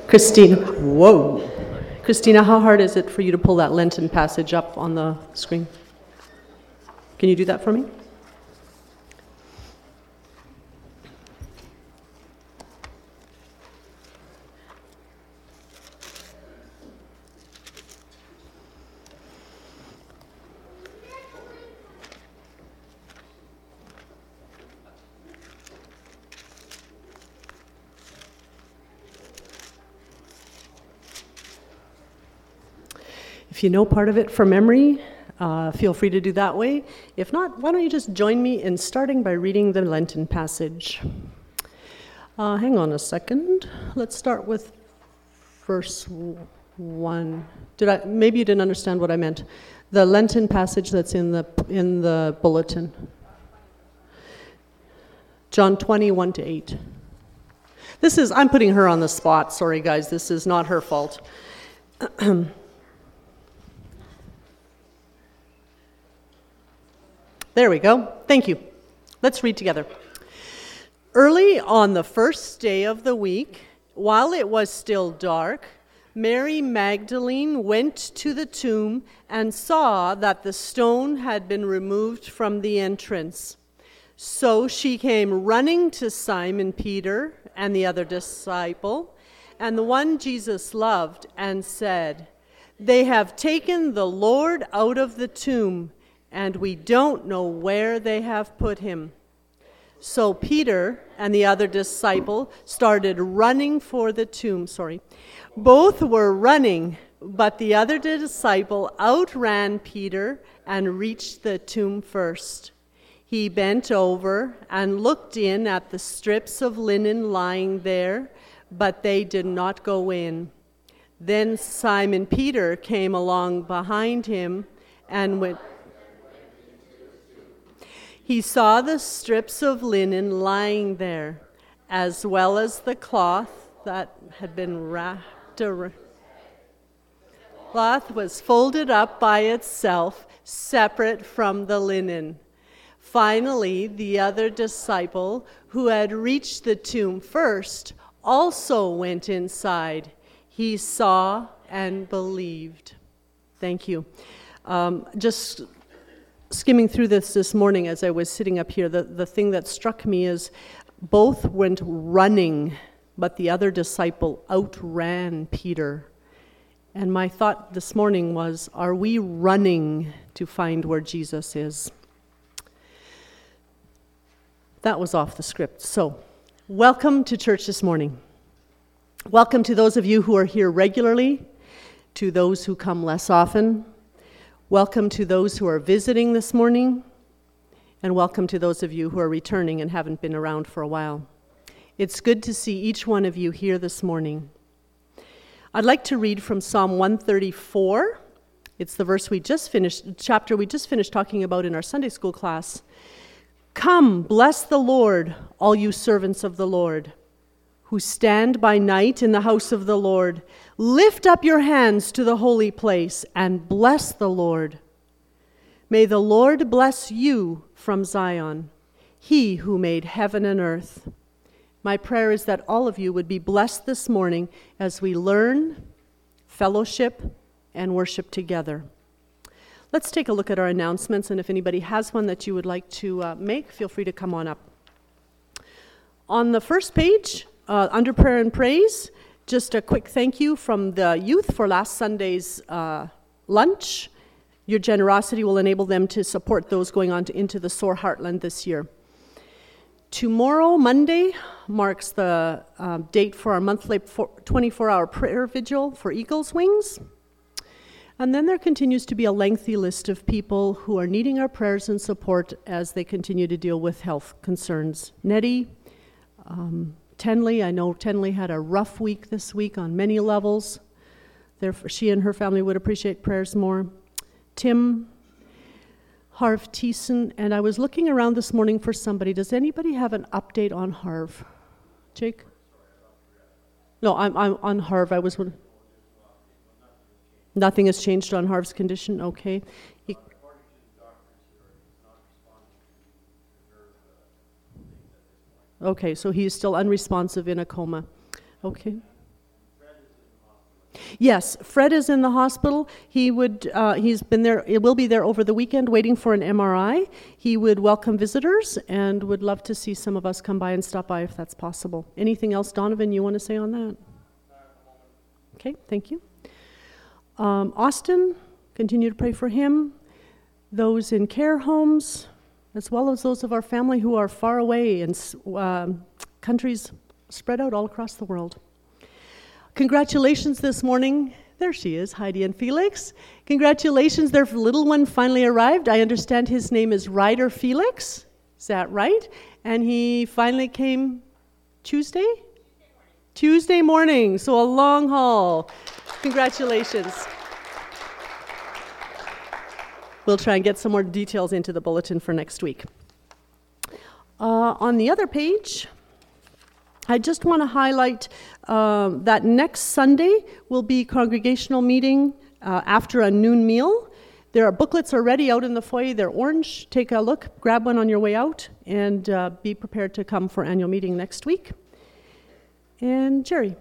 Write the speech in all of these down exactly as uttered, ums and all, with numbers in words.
Christina, whoa. Christina, how hard is it for you to pull that Lenten passage up on the screen? Can you do that for me? If you know part of it from memory, uh, feel free to do that way. If not, why don't you just join me in starting by reading the Lenten passage. Uh, hang on a second. Let's start with verse one. Did I? Maybe you didn't understand what I meant. The Lenten passage that's in the in the bulletin. John twenty, one to eight. This is, I'm putting her on the spot. Sorry, guys. This is not her fault. There we go. Thank you. Let's read together. Early on the first day of the week, while it was still dark, Mary Magdalene went to the tomb and saw that the stone had been removed from the entrance. So she came running to Simon Peter and the other disciple, and the one Jesus loved, and said, "They have taken the Lord out of the tomb, and we don't know where they have put him." So Peter and the other disciple started running for the tomb. Sorry. Both were running, but the other disciple outran Peter and reached the tomb first. He bent over and looked in at the strips of linen lying there, but they did not go in. Then Simon Peter came along behind him and went. He saw the strips of linen lying there, as well as the cloth that had been wrapped around. The cloth was folded up by itself, separate from the linen. Finally, the other disciple, who had reached the tomb first, also went inside. He saw and believed. Thank you. Um, just skimming through this this morning as I was sitting up here, the, the thing that struck me is both went running, but the other disciple outran Peter. And my thought this morning was, are we running to find where Jesus is? That was off the script. So, welcome to church this morning. Welcome to those of you who are here regularly, to those who come less often. Welcome to those who are visiting this morning, and welcome to those of you who are returning and haven't been around for a while. It's good to see each one of you here this morning. I'd like to read from Psalm one thirty-four. It's the verse we just finished, chapter we just finished talking about in our Sunday school class. "Come, bless the Lord, all you servants of the Lord, who stand by night in the house of the Lord. Lift up your hands to the holy place and bless the Lord. May the Lord bless you from Zion, he who made heaven and earth." My prayer is that all of you would be blessed this morning as we learn, fellowship, and worship together. Let's take a look at our announcements, and if anybody has one that you would like to uh, make, feel free to come on up. On the first page, Uh, under prayer and praise, just a quick thank you from the youth for last Sunday's uh, lunch. Your generosity will enable them to support those going on to, into the SOAR Heartland this year. Tomorrow, Monday, marks the uh, date for our monthly twenty-four hour prayer vigil for Eagles Wings. And then there continues to be a lengthy list of people who are needing our prayers and support as they continue to deal with health concerns. Nettie, um, Tenley, I know Tenley had a rough week this week on many levels. Therefore, she and her family would appreciate prayers more. Tim, Harv Thiessen, and I was looking around this morning for somebody. Does anybody have an update on Harv? Jake? No, I'm, I'm on Harv. I was. Nothing has changed on Harv's condition. Okay. He, Okay, so he is still unresponsive in a coma. Okay. Yes, Fred is in the hospital. He would, uh, he's been there, it will be there over the weekend waiting for an M R I. He would welcome visitors and would love to see some of us come by and stop by if that's possible. Anything else, Donovan, you want to say on that? Okay, thank you. Um, Austin, continue to pray for him. Those in care homes, as well as those of our family who are far away in um, countries spread out all across the world. Congratulations this morning. There she is, Heidi and Felix. Congratulations, their little one finally arrived. I understand his name is Ryder Felix. Is that right? And he finally came Tuesday? Tuesday morning. Tuesday morning, so a long haul. Congratulations. We'll try and get some more details into the bulletin for next week. Uh, on the other page, I just want to highlight um, that next Sunday will be congregational meeting uh, after a noon meal. There are booklets already out in the foyer. They're orange. Take a look, grab one on your way out, and uh, be prepared to come for annual meeting next week. And Jerry.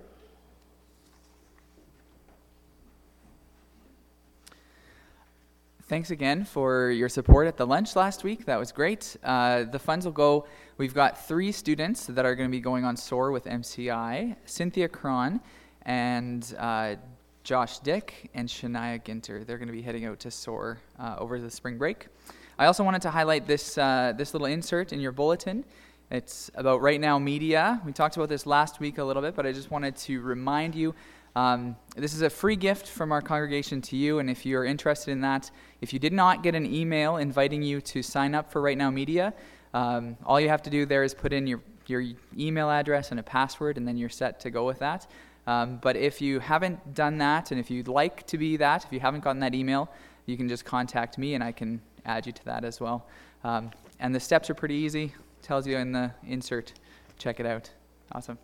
Thanks again for your support at the lunch last week. That was great. Uh, the funds will go, we've got three students that are going to be going on S O A R with M C I, Cynthia Cron and uh, Josh Dick and Shania Ginter. They're going to be heading out to S O A R uh, over the spring break. I also wanted to highlight this, uh, this little insert in your bulletin. It's about Right Now Media. We talked about this last week a little bit, but I just wanted to remind you Um, this is a free gift from our congregation to you, and if you're interested in that, if you did not get an email inviting you to sign up for Right Now Media, um, all you have to do there is put in your, your email address and a password, and then you're set to go with that. Um, but if you haven't done that, and if you'd like to be that, if you haven't gotten that email, you can just contact me, and I can add you to that as well. Um, and the steps are pretty easy. It tells you in the insert. Check it out. Awesome.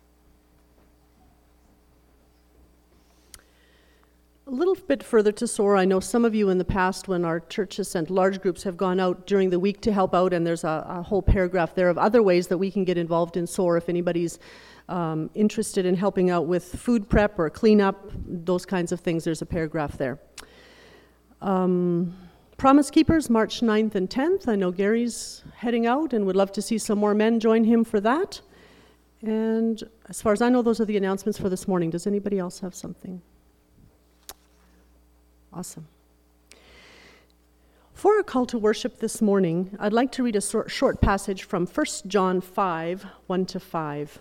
A little bit further to S O A R, I know some of you in the past when our church has sent large groups have gone out during the week to help out, and there's a, a whole paragraph there of other ways that we can get involved in S O A R if anybody's um, interested in helping out with food prep or cleanup, those kinds of things. There's a paragraph there. Um, Promise Keepers, March ninth and tenth. I know Gary's heading out and would love to see some more men join him for that. And as far as I know, those are the announcements for this morning. Does anybody else have something? Awesome. For our call to worship this morning, I'd like to read a short, short passage from First John five, one to five.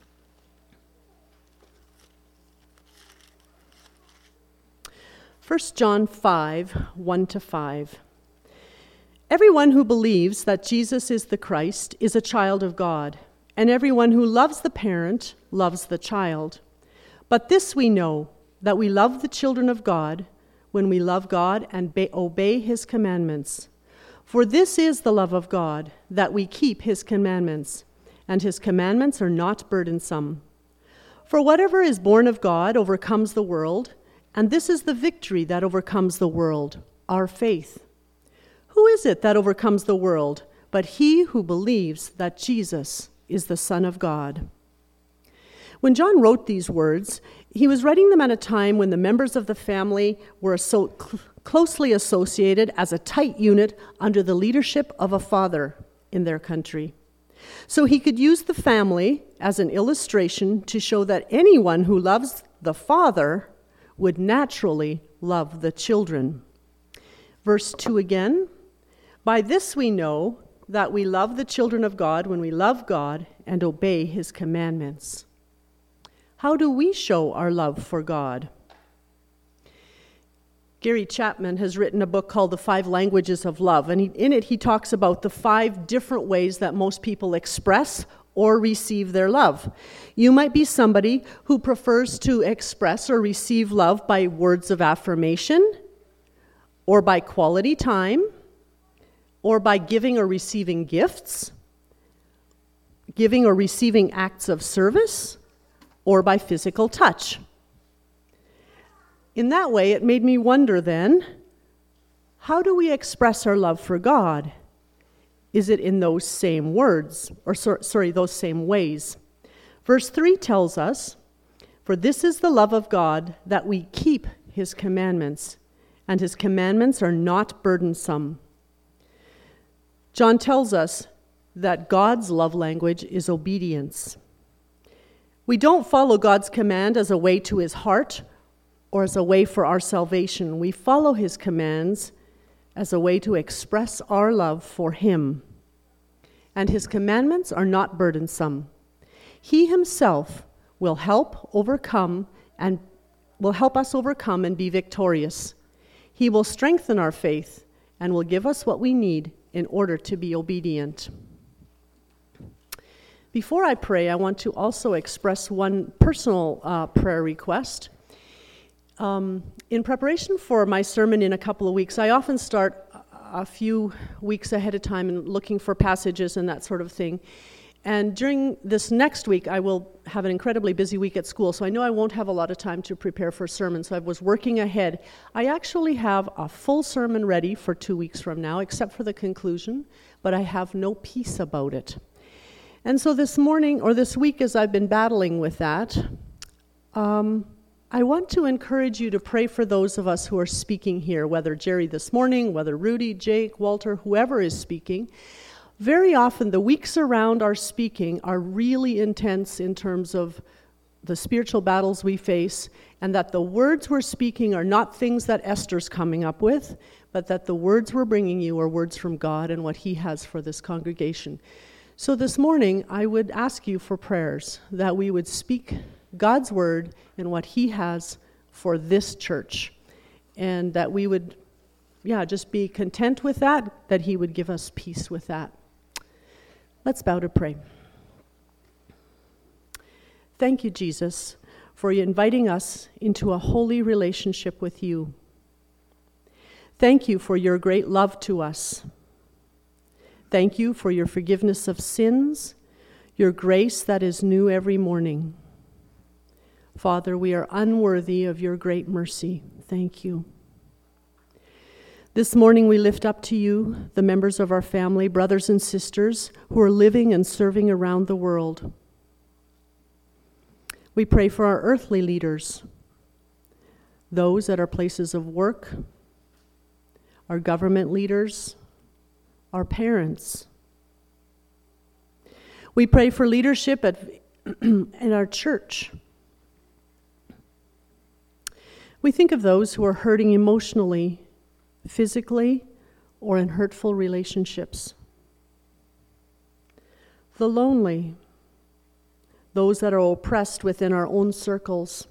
First John five, one to five. Everyone who believes that Jesus is the Christ is a child of God, and everyone who loves the parent loves the child. But this we know, that we love the children of God when we love God and be- obey his commandments. For this is the love of God, that we keep his commandments, and his commandments are not burdensome. For whatever is born of God overcomes the world, and this is the victory that overcomes the world, our faith. Who is it that overcomes the world but he who believes that Jesus is the Son of God? When John wrote these words, he was writing them at a time when the members of the family were so cl- closely associated as a tight unit under the leadership of a father in their country. So he could use the family as an illustration to show that anyone who loves the Father would naturally love the children. Verse two again, by this we know that we love the children of God when we love God and obey his commandments. How do we show our love for God? Gary Chapman has written a book called The Five Languages of Love, and he, in it he talks about the five different ways that most people express or receive their love. You might be somebody who prefers to express or receive love by words of affirmation, or by quality time, or by giving or receiving gifts, giving or receiving acts of service, or by physical touch. In that way, it made me wonder then, how do we express our love for God? Is it in those same words, or so, sorry, those same ways? Verse three tells us, For this is the love of God, that we keep his commandments, and his commandments are not burdensome. John tells us that God's love language is obedience. We don't follow God's command as a way to his heart or as a way for our salvation. We follow his commands as a way to express our love for him. And his commandments are not burdensome. He himself will help overcome and will help us overcome and be victorious. He will strengthen our faith and will give us what we need in order to be obedient. Before I pray, I want to also express one personal uh, prayer request. Um, in preparation for my sermon in a couple of weeks, I often start a few weeks ahead of time and looking for passages and that sort of thing. And during this next week, I will have an incredibly busy week at school, so I know I won't have a lot of time to prepare for a sermon, so I was working ahead. I actually have a full sermon ready for two weeks from now, except for the conclusion, but I have no peace about it. And so this morning, or this week, as I've been battling with that, um, I want to encourage you to pray for those of us who are speaking here, whether Jerry this morning, whether Rudy, Jake, Walter, whoever is speaking. Very often, the weeks around our speaking are really intense in terms of the spiritual battles we face, and that the words we're speaking are not things that Esther's coming up with, but that the words we're bringing you are words from God and what he has for this congregation. So this morning, I would ask you for prayers, that we would speak God's word and what he has for this church, and that we would, yeah, just be content with that, that he would give us peace with that. Let's bow to pray. Thank you, Jesus, for inviting us into a holy relationship with you. Thank you for your great love to us. Thank you for your forgiveness of sins, your grace that is new every morning. Father, we are unworthy of your great mercy. Thank you. This morning we lift up to you the members of our family, brothers and sisters, who are living and serving around the world. We pray for our earthly leaders, those at our places of work, our government leaders, our parents. We pray for leadership at, in our church. We think of those who are hurting emotionally, physically, or in hurtful relationships. The lonely, those that are oppressed within our own circles.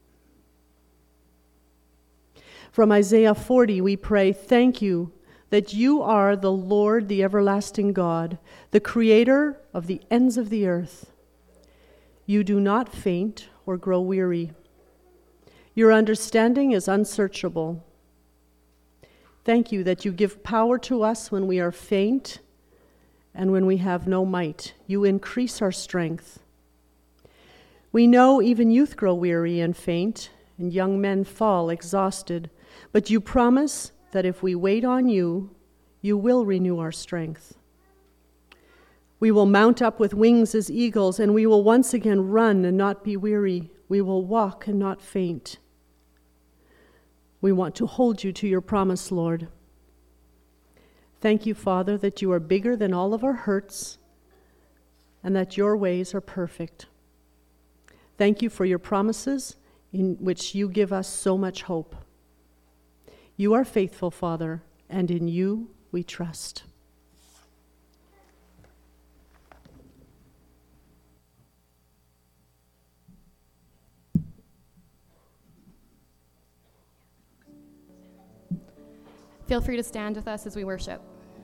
From Isaiah forty, we pray, thank you that you are the Lord, the everlasting God, the creator of the ends of the earth. You do not faint or grow weary. Your understanding is unsearchable. Thank you that you give power to us when we are faint and when we have no might. You increase our strength. We know even youth grow weary and faint, and young men fall exhausted. But you promise that if we wait on you, you will renew our strength. We will mount up with wings as eagles, and we will once again run and not be weary. We will walk and not faint. We want to hold you to your promise, Lord. Thank you, Father, that you are bigger than all of our hurts and that your ways are perfect. Thank you for your promises in which you give us so much hope. You are faithful, Father, and in you we trust. Feel free to stand with us as we worship.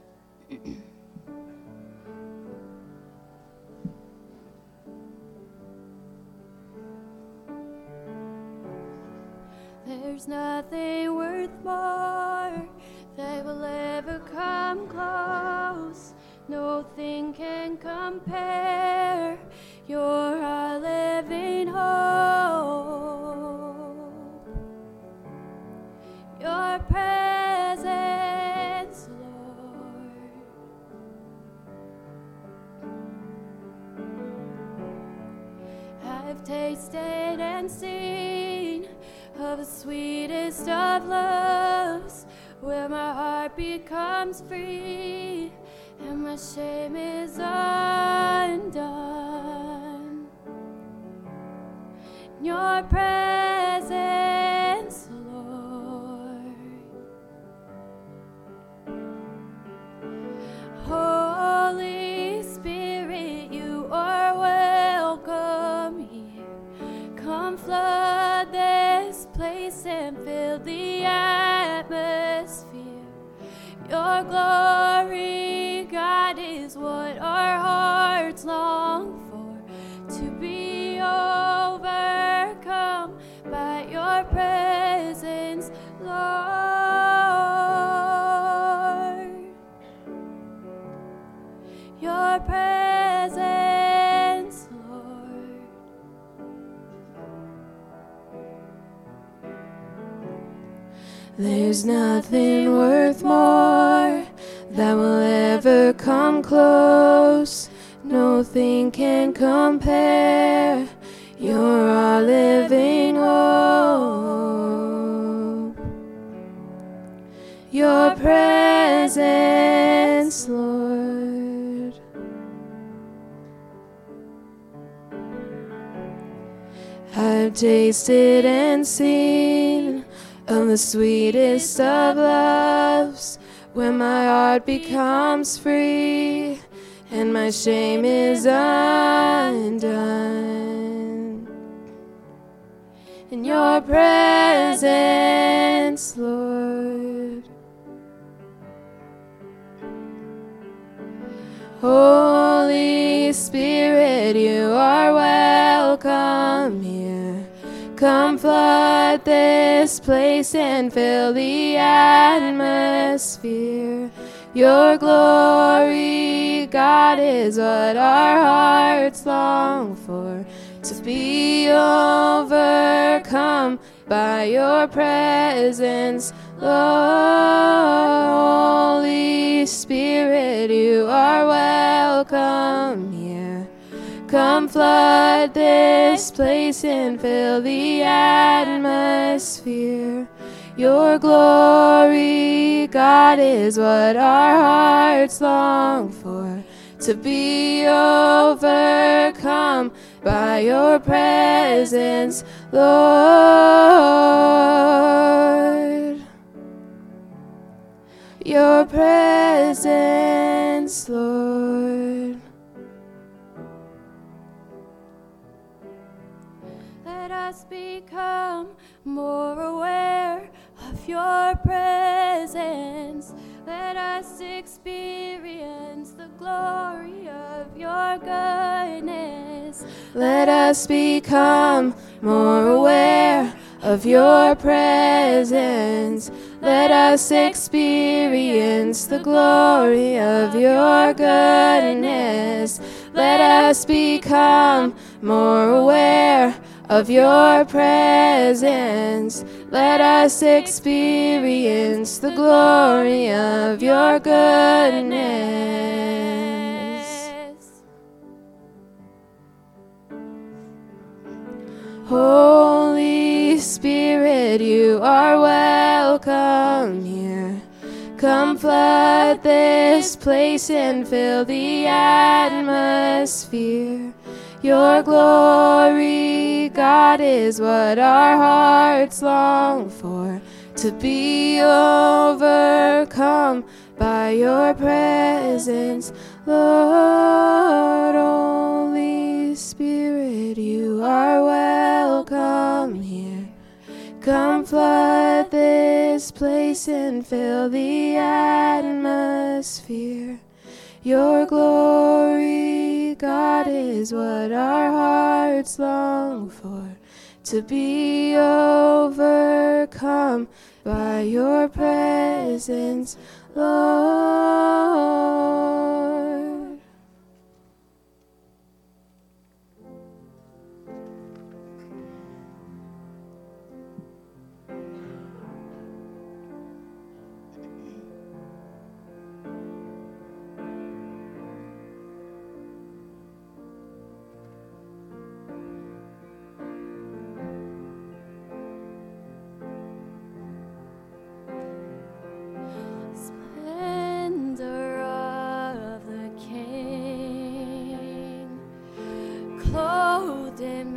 There's nothing worth more that will ever come close. Nothing can compare. You're our living hope. Your presence, Lord. I've tasted and seen of the sweetest of loves, where my heart becomes free and my shame is undone. In your presence, Lord, Holy Spirit, you are welcome here. Come flood this place and fill the atmosphere. Your glory, God, is what our hearts long for, to be overcome by your presence, Lord. Your presence, Lord. There's nothing worth more that will ever come close. Nothing can compare. You're our living hope. Your presence, Lord. I've tasted and seen of the sweetest of loves, when my heart becomes free and my shame is undone. In your presence, Lord. Holy Spirit, you are welcome here. Come flood this place and fill the atmosphere. Your glory, God, is what our hearts long for, to be overcome by your presence, Lord. Holy Spirit, you are welcome here. Come flood this place and fill the atmosphere. Your glory, God, is what our hearts long for, to be overcome by your presence, Lord. Your presence, Lord. Let us become more aware of your presence. Let us experience the glory of your goodness. Let us become more aware of your presence. Let us experience the glory of your goodness. Let us become more aware of your presence. Let us experience the glory of your goodness. Holy Spirit, you are welcome here. Come flood this place and fill the atmosphere. Your glory, God, is what our hearts long for, to be overcome by your presence, Lord. Holy Spirit, you are welcome here. Come flood this place and fill the atmosphere. Your glory, God, is what our hearts long for, to be overcome by your presence, Lord. clothed in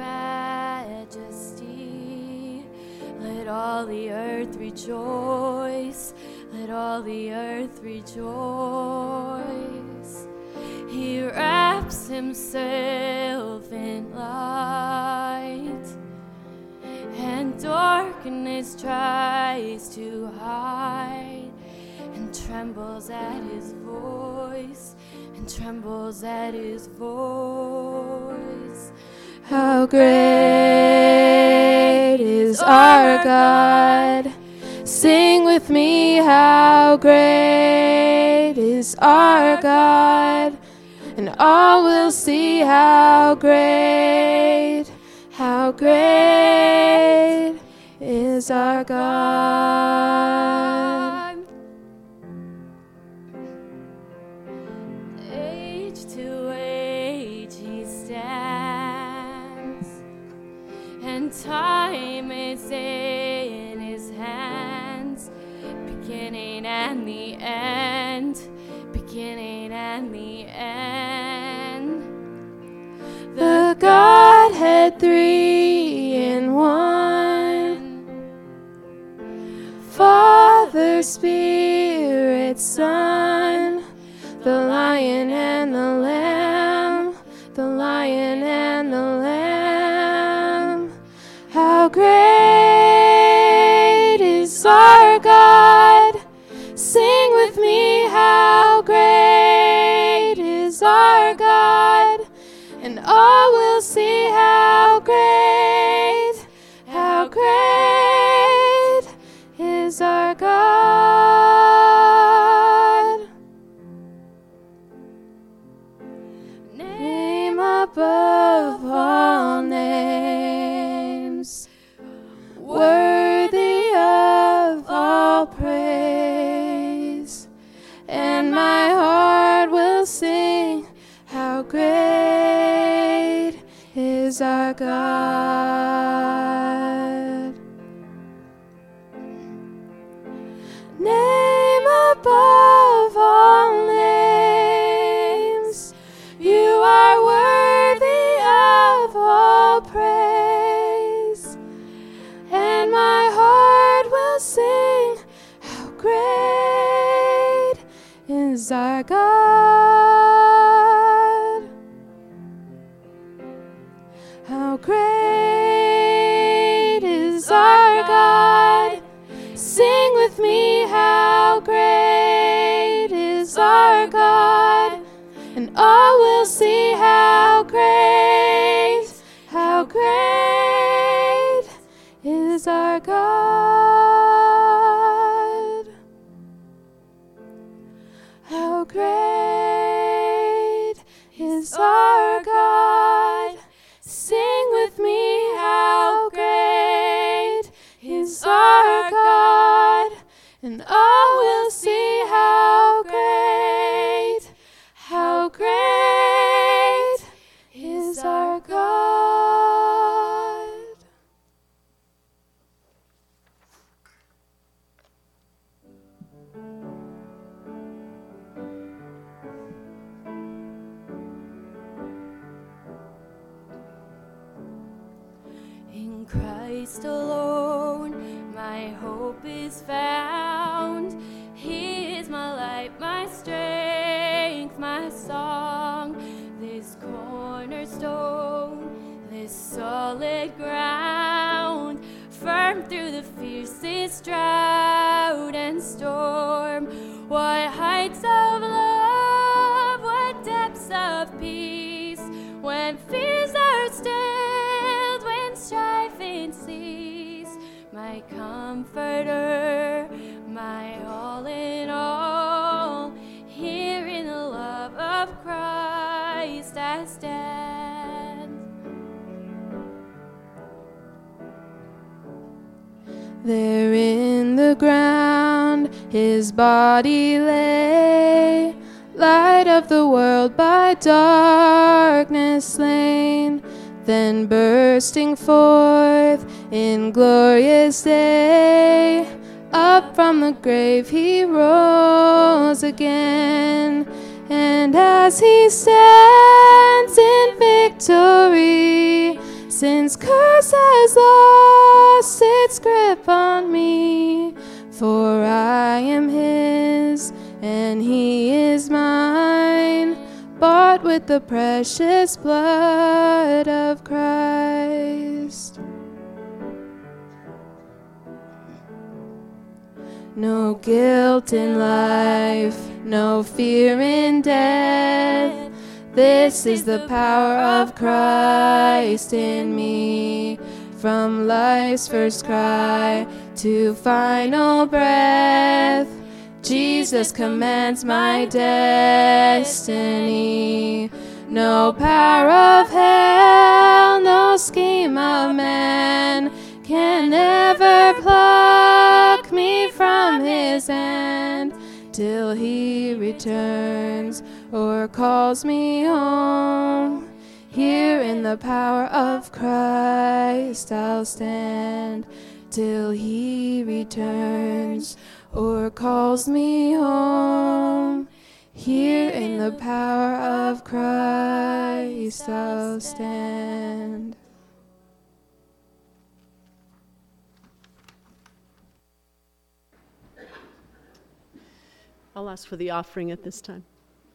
majesty. Let all the earth rejoice. Let all the earth rejoice. He wraps himself in light, and darkness tries to hide, and trembles at his voice, and trembles at his voice. How great is our God! Sing with me, how great is our God! And all will see how great, how great is our God. Age to age he stands, and time is in his hands, beginning and the end, beginning and the end. The Godhead three in one, Father, Spirit, Son, the Lion and the Lamb, the Lion and the Lamb. How great is our God! Sing with me, how great is our God! And all will see how great, how great is our God. Name above all names, worthy of all praise, and my heart will sing how great is our God. Name above all names, you are worthy of all praise, and my heart will sing how great is our God. How great is our God! Sing with me, how great is our God! And all will see how great, how great is our God. How great is our God! Sing with me, how great is our God, and all will see how great, how great is our God. In Christ alone, my hope is found. He is my light, my strength, my song. This cornerstone, this solid ground, firm through the fiercest drought and storm. What heights of love, what depths of peace, when fears are stilled, when striving cease. My comforter, my all in all, here in the love of Christ I stand. There in the ground his body lay, light of the world by darkness slain, then bursting forth in glorious day, up from the grave he rose again. And as he stands in victory, Since curse has lost its grip on me, for I am his and he is mine, bought with the precious blood of Christ. No guilt in life, no fear in death. This is the power of Christ in me. From life's first cry to final breath, Jesus commands my destiny. No power of hell, no scheme of man can ever pluck me from his hand, till he returns or calls me home. Here in the power of Christ I'll stand, till he returns or calls me home. Here in the power of Christ I'll stand. I'll ask for the offering at this time.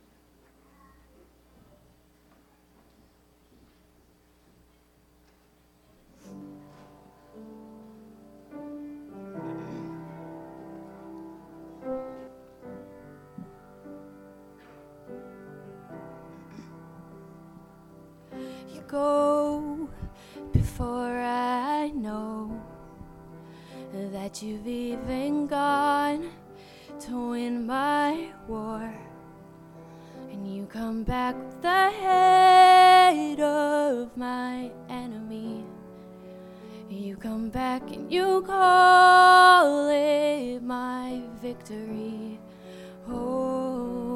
You go before I know that you've even gone to win my war, and you come back with the head of my enemy. You come back and you call it my victory. Oh,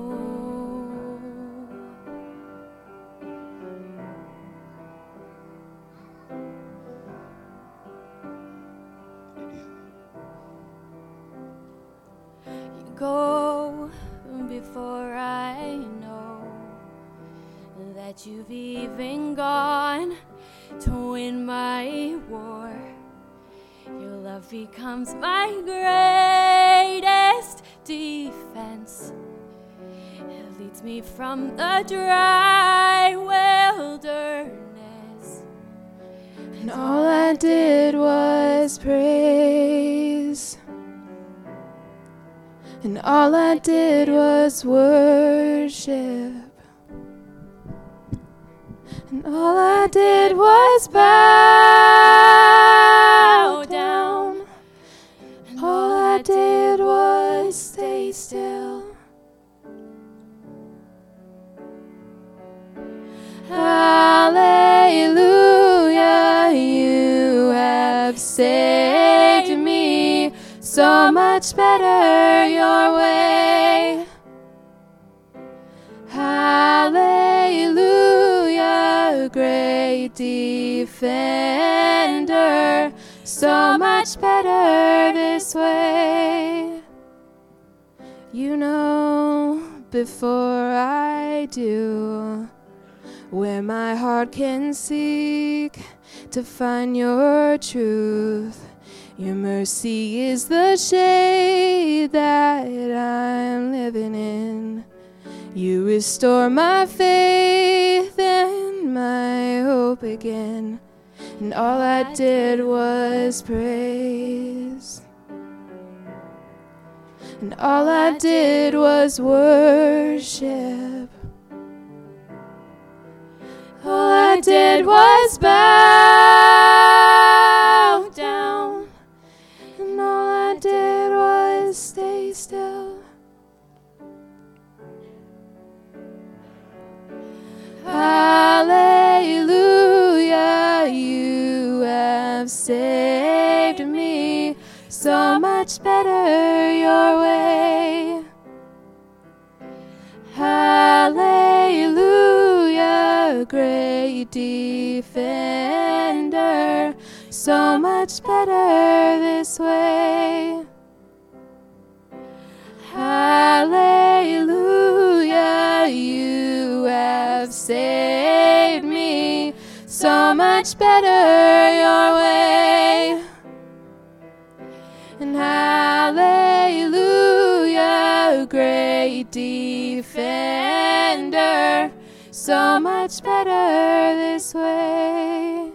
go before I know that you've even gone to win my war. Your love becomes my greatest defense. It leads me from the dry wilderness, and all I did was praise. And all I did was worship. And all I did was bow down. And all I did was stay still. Hallelujah, you have saved me. So much better your way. Hallelujah, great defender. So much better this way. You know before I do where my heart can seek to find your truth. Your mercy is the shade that I'm living in. You restore my faith and my hope again. And all I did was praise. And all I did was worship. All I did was bow down. And all I did was stay still. Hallelujah, you have saved me. So much better your way. Hallelujah, great defender. So much better this way. Hallelujah, you have saved me. So much much better your way. And hallelujah, great defender, so much better this way.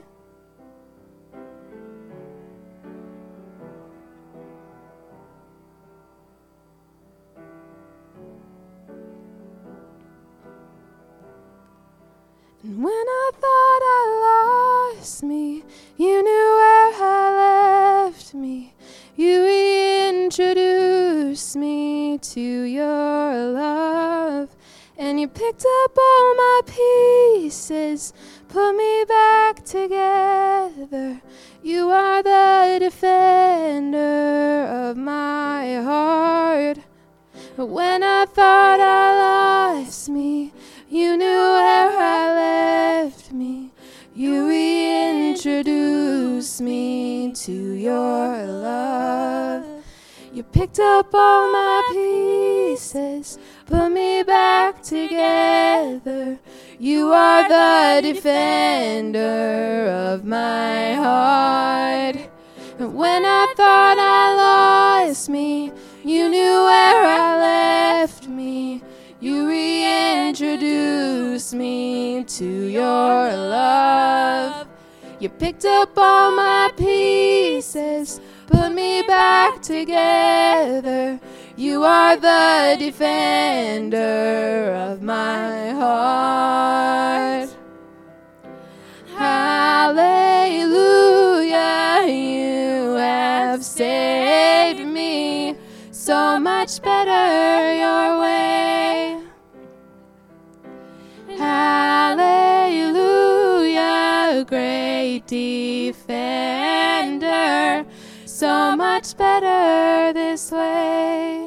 And when I thought I lost me, you knew where I left me. You reintroduced me to your love. And you picked up all my pieces, put me back together. You are the defender of my heart. When I thought I lost me, you knew where I left me. You reintroduced me to your love. You picked up all my pieces, put me back together. You are the defender of my heart. And when I thought I lost me, you knew where I left me. You reintroduced me to your love. You picked up all my pieces, put me back together. You are the defender of my heart. Hallelujah, you have saved me, so much better your way. Hallelujah, great defender, so much better this way.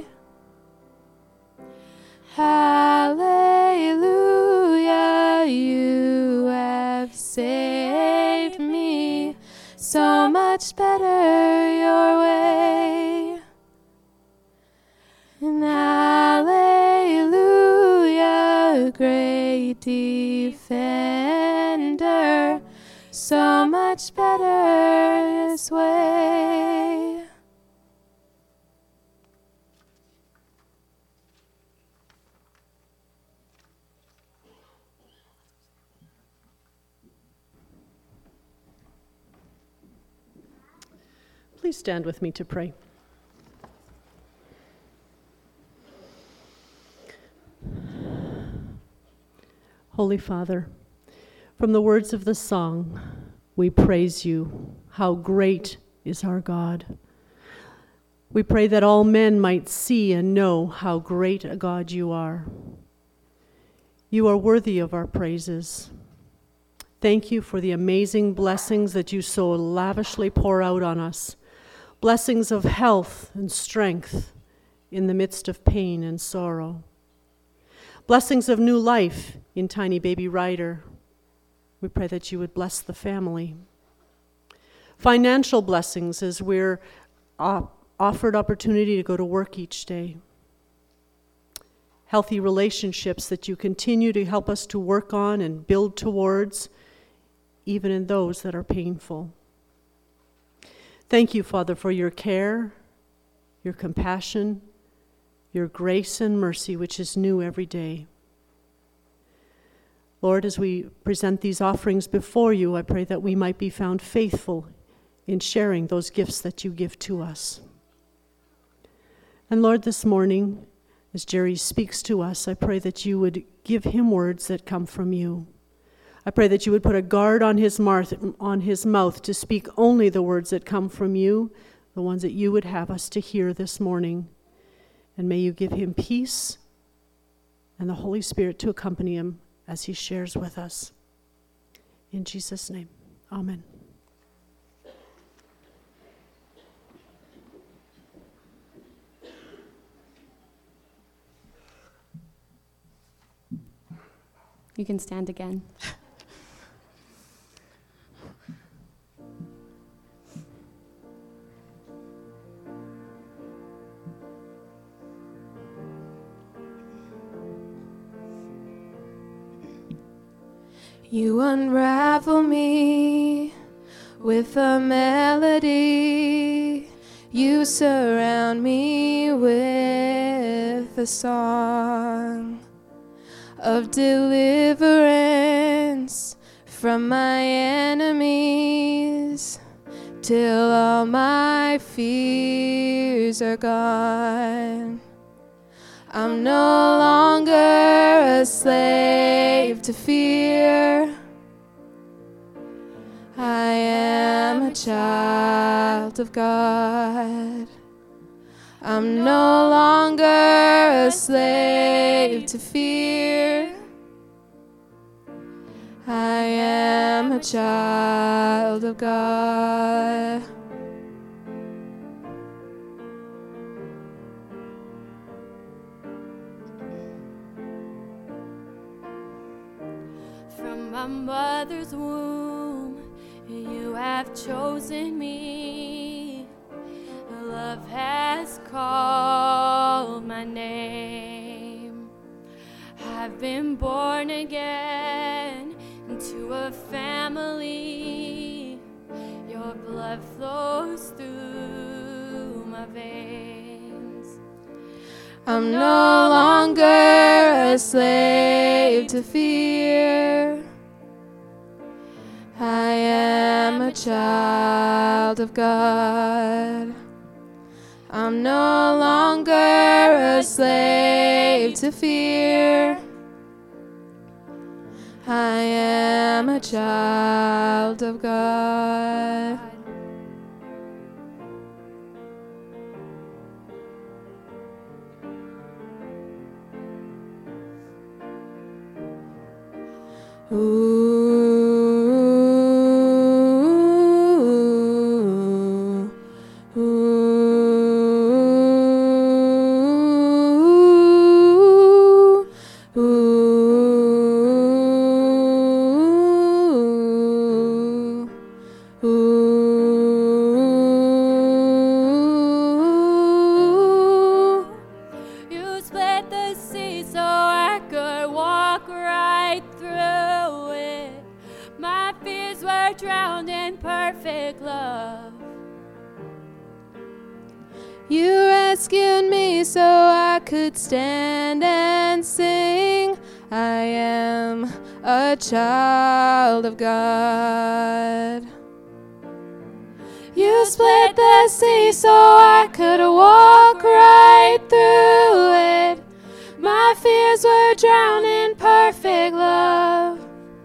Hallelujah, you have saved me, so much better your way. And hallelujah, great defender, so much better this way. Please stand with me to pray. Holy Father, from the words of the song, we praise you. How great is our God. We pray that all men might see and know how great a God you are. You are worthy of our praises. Thank you for the amazing blessings that you so lavishly pour out on us. Blessings of health and strength in the midst of pain and sorrow. Blessings of new life in tiny baby Ryder. We pray that you would bless the family. Financial blessings as we're uh, offered opportunity to go to work each day. Healthy relationships that you continue to help us to work on and build towards, even in those that are painful. Thank you, Father, for your care, your compassion, your grace and mercy, which is new every day. Lord, as we present these offerings before you, I pray that we might be found faithful in sharing those gifts that you give to us. And Lord, this morning, as Jerry speaks to us, I pray that you would give him words that come from you. I pray that you would put a guard on his, mouth, on his mouth to speak only the words that come from you, the ones that you would have us to hear this morning. And may you give him peace and the Holy Spirit to accompany him as he shares with us. In Jesus' name, amen. You can stand again. You unravel me with a melody. You surround me with a song of deliverance from my enemies, till all my fears are gone. I'm no longer a slave to fear. I am a child of God. I'm no longer a slave to fear. I am a child of God. From my mother's womb, you have chosen me. Love has called my name. I've been born again into a family. Your blood flows through my veins. I'm no longer a slave to fear. I am a child of God. I'm no longer a slave to fear. I am a child of God. Ooh. Drowned in perfect love. You rescued me so I could stand and sing. I am a child of God. You split the sea so I could walk right through it. My fears were drowned in perfect love.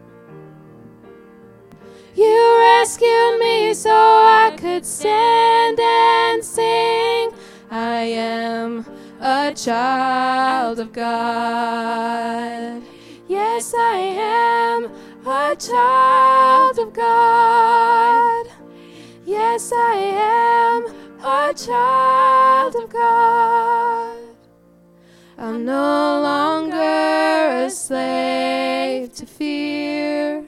You rescued me so I could stand and sing. I am a child of God. Yes, I am a child of God. Yes, I am a child of God. I'm no longer a slave to fear.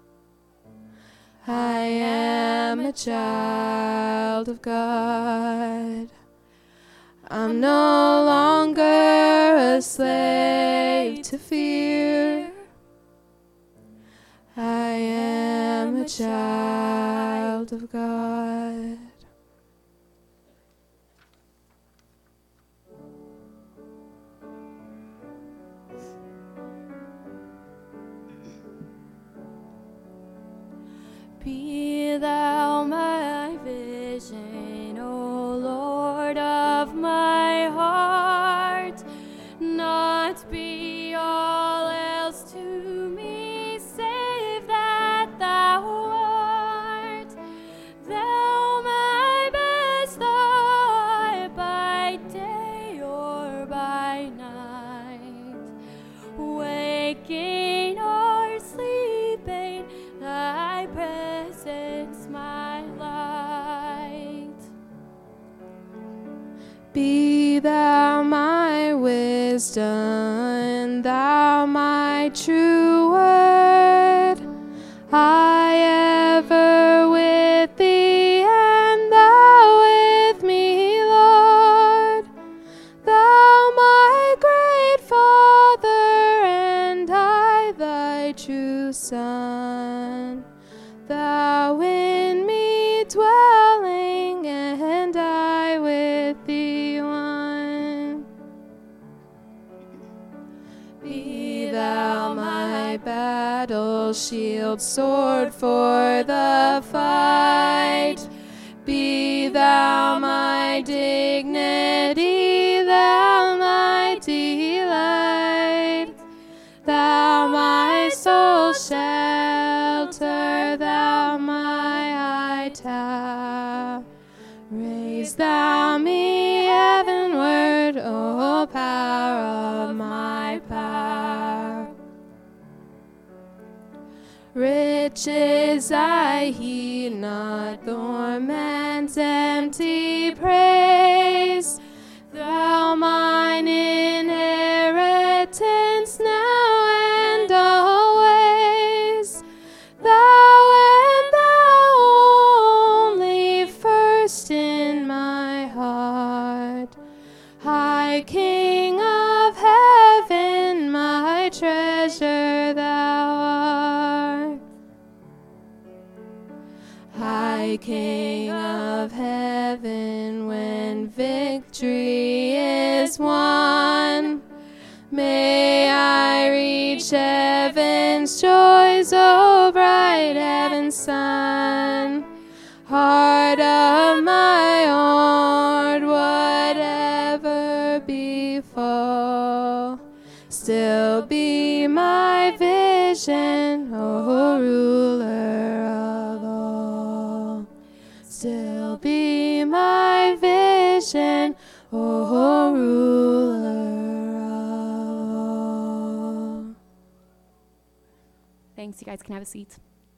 I am a child of God. I'm no longer a slave to fear. I am a child of God. Be thou my vision, O Lord of my heart, not be all else to me, save that thou art. Thou my best thought by day or by night, waking or sleeping, thy presence my light. Be thou my wisdom, thou my true word. I ever with thee, and thou with me, Lord. Thou my great Father, and I thy true Son. battle, shield, sword for the fight. Be thou my dignity, thou my delight, thou my soul shelter, thou my high tower. Raise thou me heavenward, O power of my power. Riches I heed not, nor man's empty praise. Thou mine inheritance now and always. Thou and thou only first in my heart. High King of heaven, my treasure thou art. High King of heaven, when victory is won, may I reach heaven's joys, O bright heaven's sun. Heart of my Lord, whatever befall, still be my vision, O ruler of all. Still be my vision, O ruler of all. Thanks. You guys can have a seat.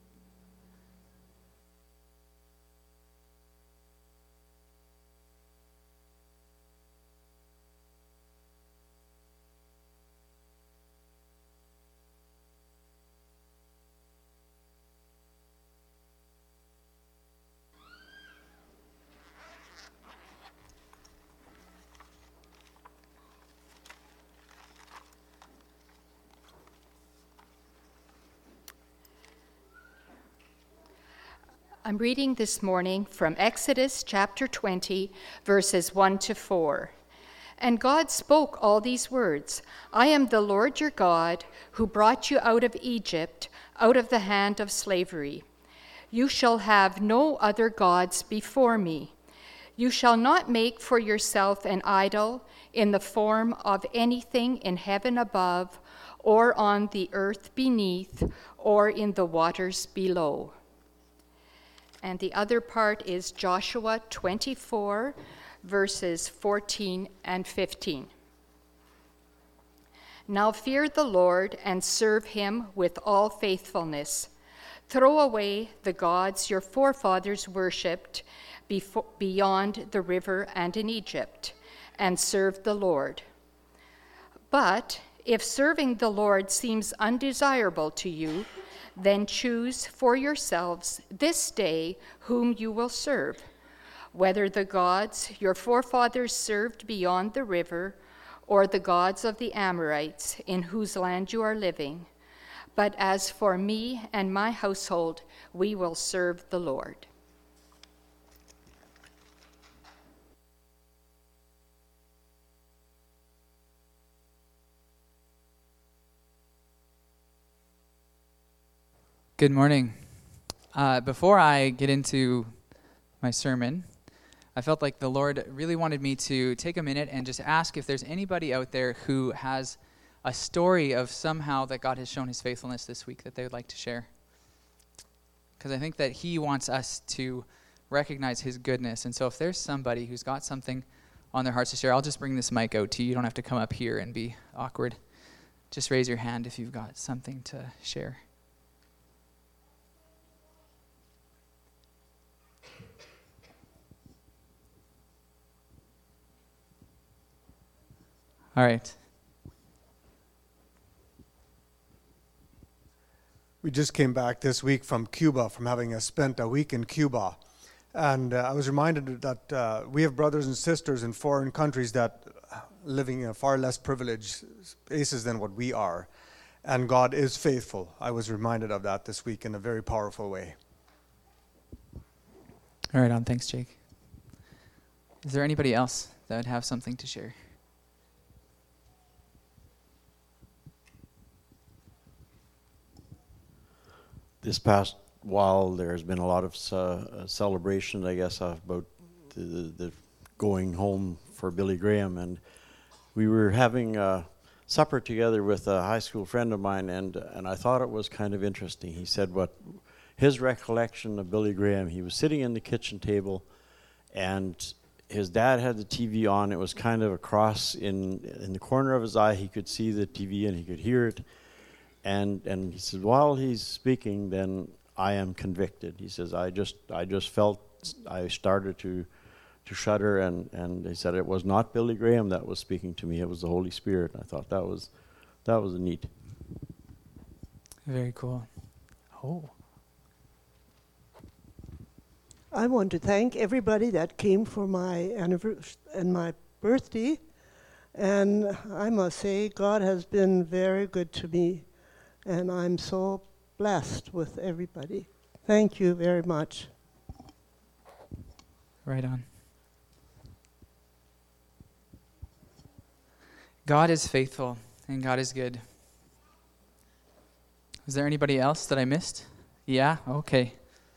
I'm reading this morning from Exodus chapter twenty, verses one to four. And God spoke all these words, I am the Lord your God, who brought you out of Egypt, out of the hand of slavery. You shall have no other gods before me. You shall not make for yourself an idol in the form of anything in heaven above, or on the earth beneath, or in the waters below. And the other part is Joshua twenty-four, verses fourteen and fifteen. Now fear the Lord and serve him with all faithfulness. Throw away the gods your forefathers worshipped befo- beyond the river and in Egypt, and serve the Lord. But if serving the Lord seems undesirable to you, then choose for yourselves this day whom you will serve, whether the gods your forefathers served beyond the river, or the gods of the Amorites in whose land you are living. But as for me and my household, we will serve the Lord. Good morning. Uh, before I get into my sermon, I felt like the Lord really wanted me to take a minute and just ask if there's anybody out there who has a story of somehow that God has shown his faithfulness this week that they would like to share. Because I think that he wants us to recognize his goodness. And so if there's somebody who's got something on their hearts to share, I'll just bring this mic out to you. You don't have to come up here and be awkward. Just raise your hand if you've got something to share. All right. We just came back this week from Cuba, from having uh, spent a week in Cuba. And uh, I was reminded that uh, we have brothers and sisters in foreign countries that are living in far less privileged spaces than what we are. And God is faithful. I was reminded of that this week in a very powerful way. All right, on. Thanks, Jake. Is there anybody else that would have something to share? this past while there's been a lot of uh, celebration, I guess, about the, the going home for Billy Graham, and we were having uh, supper together with a high school friend of mine, and and I thought it was kind of interesting. He said what his recollection of Billy Graham, he was sitting in the kitchen table, and his dad had the T V on. It was kind of across in in the corner of his eye. He could see the T V and he could hear it, and and he said, while he's speaking, then I am convicted. He says, I just I just felt, I started to to shudder, and, and he said it was not Billy Graham that was speaking to me, it was the Holy Spirit. I thought that was that was neat. Very cool. Oh. I want to thank everybody that came for my anniversary and my birthday, and I must say God has been very good to me, and I'm so blessed with everybody. Thank you very much. Right on. God is faithful and God is good. Is there anybody else that I missed? Yeah? Okay.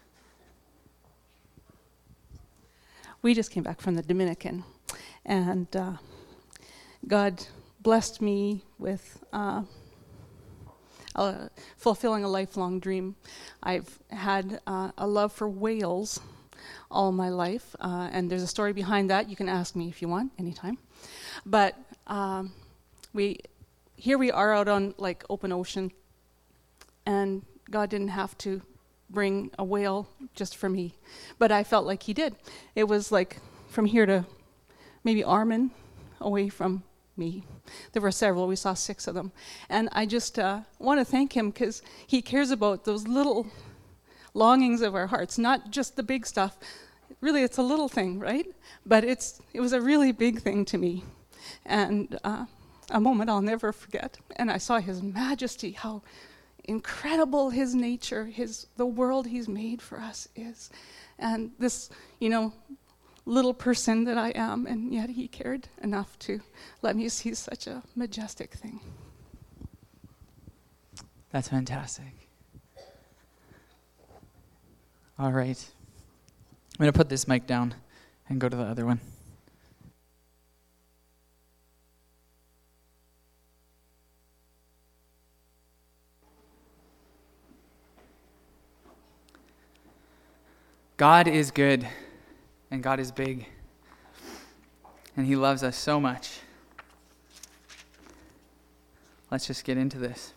We just came back from the Dominican, and uh, God blessed me with uh, uh, fulfilling a lifelong dream. I've had uh, a love for whales all my life, uh, and there's a story behind that. You can ask me if you want, anytime. But um, we, here we are out on like open ocean, and God didn't have to bring a whale just for me, but I felt like he did. It was like from here to maybe Armin away from me. There were several, we saw six of them. And I just uh, want to thank him because he cares about those little longings of our hearts, not just the big stuff. Really, it's a little thing, right? But it's it was a really big thing to me. And uh, a moment I'll never forget. And I saw his majesty, how incredible his nature, his the world he's made for us is. And this, you know, little person that I am, and yet he cared enough to let me see such a majestic thing. That's fantastic. All right. I'm going to put this mic down and go to the other one. God is good, and God is big, and he loves us so much. Let's just get into this.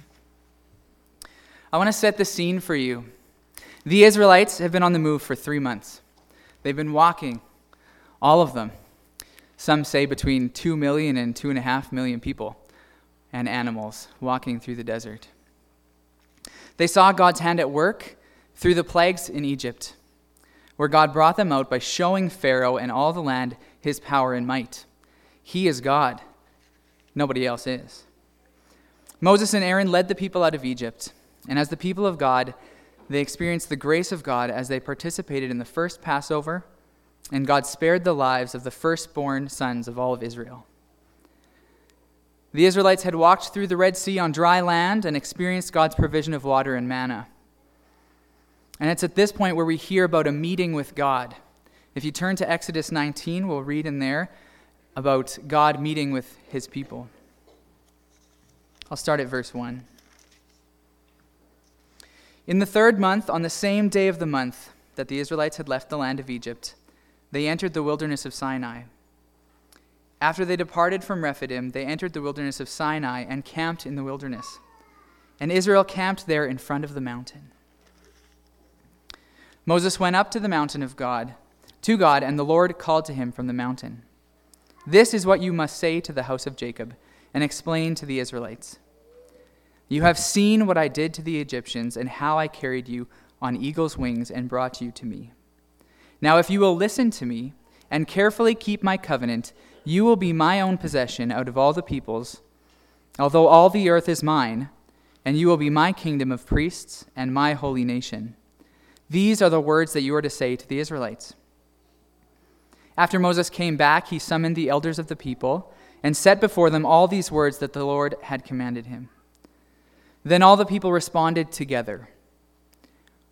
I want to set the scene for you. The Israelites have been on the move for three months. They've been walking, all of them. Some say between two million and two and a half million people and animals walking through the desert. They saw God's hand at work through the plagues in Egypt, where God brought them out by showing Pharaoh and all the land his power and might. He is God. Nobody else is. Moses and Aaron led the people out of Egypt, and as the people of God, they experienced the grace of God as they participated in the first Passover, and God spared the lives of the firstborn sons of all of Israel. The Israelites had walked through the Red Sea on dry land and experienced God's provision of water and manna. And it's at this point where we hear about a meeting with God. If you turn to Exodus nineteen, we'll read in there about God meeting with his people. I'll start at verse one. In the third month, on the same day of the month that the Israelites had left the land of Egypt, they entered the wilderness of Sinai. After they departed from Rephidim, they entered the wilderness of Sinai and camped in the wilderness. And Israel camped there in front of the mountain. Moses went up to the mountain of God, to God, and the Lord called to him from the mountain. This is what you must say to the house of Jacob, and explain to the Israelites. You have seen what I did to the Egyptians, and how I carried you on eagle's wings and brought you to me. Now if you will listen to me, and carefully keep my covenant, you will be my own possession out of all the peoples, although all the earth is mine, and you will be my kingdom of priests and my holy nation. These are the words that you are to say to the Israelites. After Moses came back, he summoned the elders of the people and set before them all these words that the Lord had commanded him. Then all the people responded together.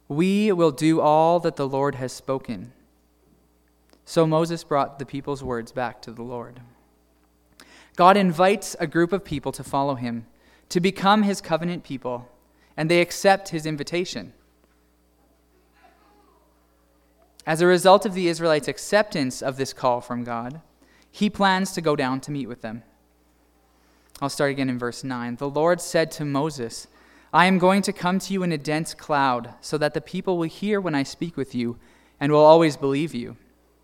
We will do all that the Lord has spoken." So Moses brought the people's words back to the Lord. God invites a group of people to follow him, to become his covenant people, and they accept his invitation. As a result of the Israelites' acceptance of this call from God, he plans to go down to meet with them. I'll start again in verse nine. "The Lord said to Moses, I am going to come to you in a dense cloud, so that the people will hear when I speak with you and will always believe you."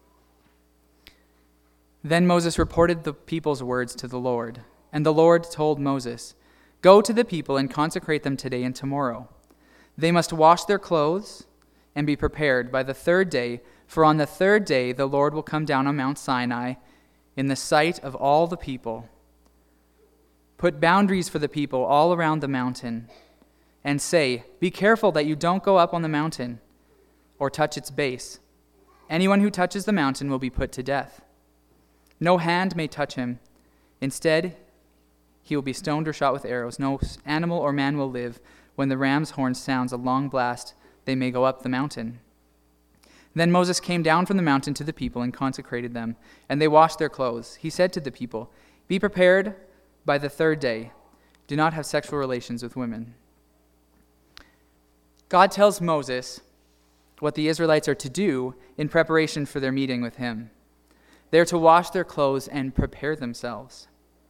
Then Moses reported the people's words to the Lord, and the Lord told Moses, "Go to the people and consecrate them today and tomorrow. They must wash their clothes and be prepared by the third day, for on the third day the Lord will come down on Mount Sinai in the sight of all the people. Put boundaries for the people all around the mountain, and say, 'Be careful that you don't go up on the mountain or touch its base. Anyone who touches the mountain will be put to death. No hand may touch him. Instead, he will be stoned or shot with arrows. No animal or man will live. When the ram's horn sounds a long blast, they may go up the mountain.' Then Moses came down from the mountain to the people and consecrated them, and they washed their clothes. He said to the people, 'Be prepared by the third day. Do not have sexual relations with women.'" God tells Moses what the Israelites are to do in preparation for their meeting with him. They are to wash their clothes and prepare themselves.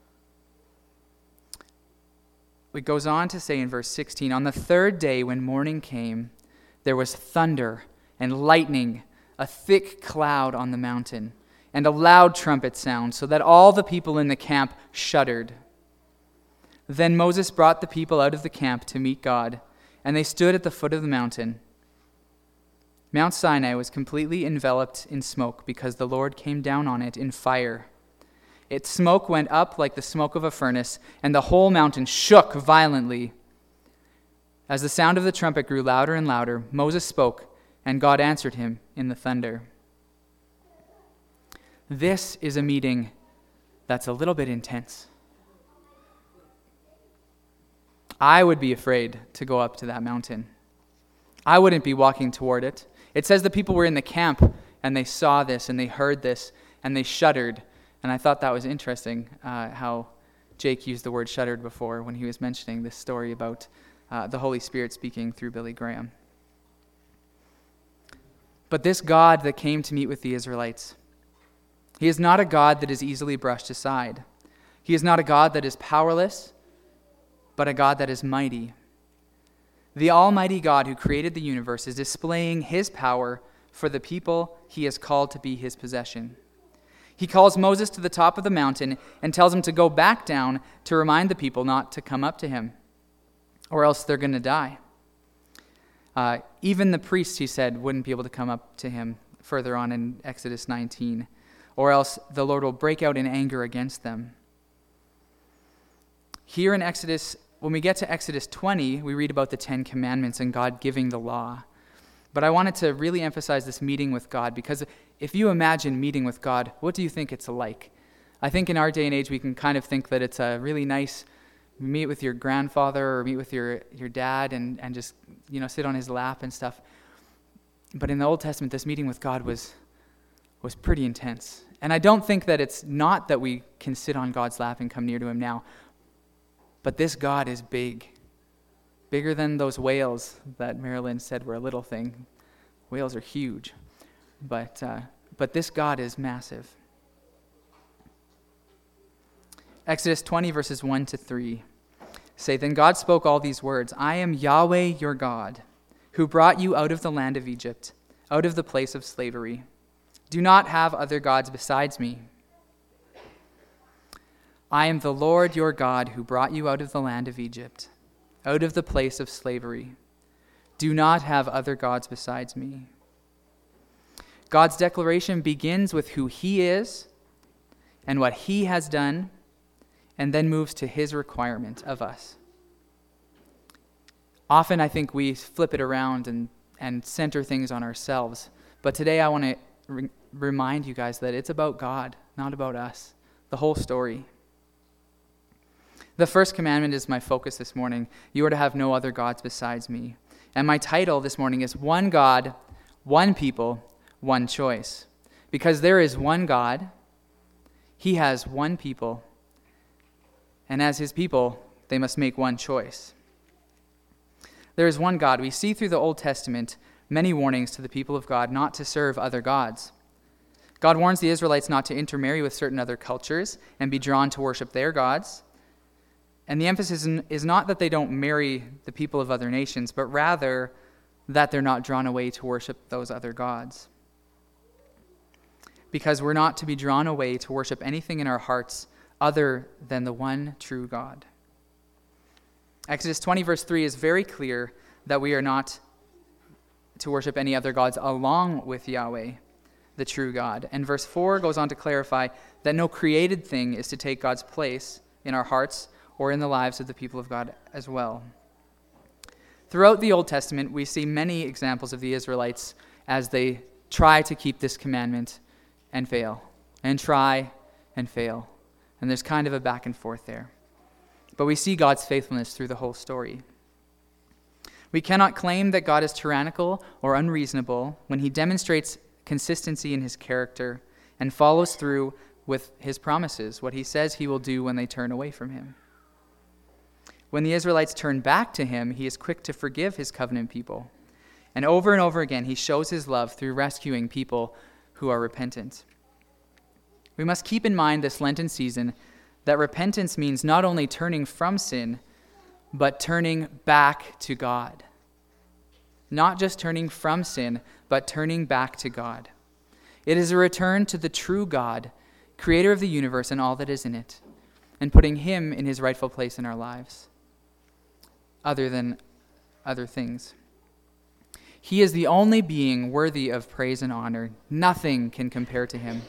It goes on to say in verse sixteen, "On the third day when morning came, there was thunder and lightning, a thick cloud on the mountain, and a loud trumpet sound, so that all the people in the camp shuddered. Then Moses brought the people out of the camp to meet God, and they stood at the foot of the mountain. Mount Sinai was completely enveloped in smoke because the Lord came down on it in fire. Its smoke went up like the smoke of a furnace, and the whole mountain shook violently. As the sound of the trumpet grew louder and louder, Moses spoke, and God answered him in the thunder." This is a meeting that's a little bit intense. I would be afraid to go up to that mountain. I wouldn't be walking toward it. It says the people were in the camp, and they saw this, and they heard this, and they shuddered. And I thought that was interesting, uh, how Jake used the word shuddered before when he was mentioning this story about uh, the Holy Spirit speaking through Billy Graham. But this God that came to meet with the Israelites, he is not a God that is easily brushed aside. He is not a God that is powerless, but a God that is mighty. The Almighty God who created the universe is displaying his power for the people he has called to be his possession. He calls Moses to the top of the mountain and tells him to go back down to remind the people not to come up to him, or else they're going to die. Uh, even the priests, he said, wouldn't be able to come up to him further on in Exodus nineteen, or else the Lord will break out in anger against them. Here in Exodus, when we get to Exodus twenty, we read about the Ten Commandments and God giving the law. But I wanted to really emphasize this meeting with God, because if you imagine meeting with God, what do you think it's like? I think in our day and age, we can kind of think that it's a really nice meet with your grandfather or meet with your, your dad and, and just, you know, sit on his lap and stuff. But in the Old Testament, this meeting with God was was pretty intense. And I don't think that it's not that we can sit on God's lap and come near to him now, but this God is big. Bigger than those whales that Marilyn said were a little thing. Whales are huge. But uh, but this God is massive. Exodus twenty, verses one to three say, "Then God spoke all these words, 'I am Yahweh your God, who brought you out of the land of Egypt, out of the place of slavery. Do not have other gods besides me. I am the Lord your God, who brought you out of the land of Egypt, out of the place of slavery. Do not have other gods besides me.'" God's declaration begins with who he is and what he has done, and then moves to his requirement of us. Often I think we flip it around and, and center things on ourselves. But today I want to re- remind you guys that it's about God, not about us. The whole story. The first commandment is my focus this morning. You are to have no other gods besides me. And my title this morning is One God, One People, One Choice. Because there is one God, he has one people, and as his people, they must make one choice. There is one God. We see through the Old Testament many warnings to the people of God not to serve other gods. God warns the Israelites not to intermarry with certain other cultures and be drawn to worship their gods. And the emphasis is not that they don't marry the people of other nations, but rather that they're not drawn away to worship those other gods. Because we're not to be drawn away to worship anything in our hearts other than the one true God. Exodus twenty verse three is very clear that we are not to worship any other gods along with Yahweh, the true God. And verse four goes on to clarify that no created thing is to take God's place in our hearts or in the lives of the people of God as well. Throughout the Old Testament, we see many examples of the Israelites as they try to keep this commandment and fail, and try and fail. And there's kind of a back and forth there. But we see God's faithfulness through the whole story. We cannot claim that God is tyrannical or unreasonable when he demonstrates consistency in his character and follows through with his promises, what he says he will do when they turn away from him. When the Israelites turn back to him, he is quick to forgive his covenant people. And over and over again, he shows his love through rescuing people who are repentant. We must keep in mind this Lenten season that repentance means not only turning from sin, but turning back to God. Not just turning from sin, but turning back to God. It is a return to the true God, creator of the universe and all that is in it, and putting him in his rightful place in our lives, other than other things. He is the only being worthy of praise and honor. Nothing can compare to him.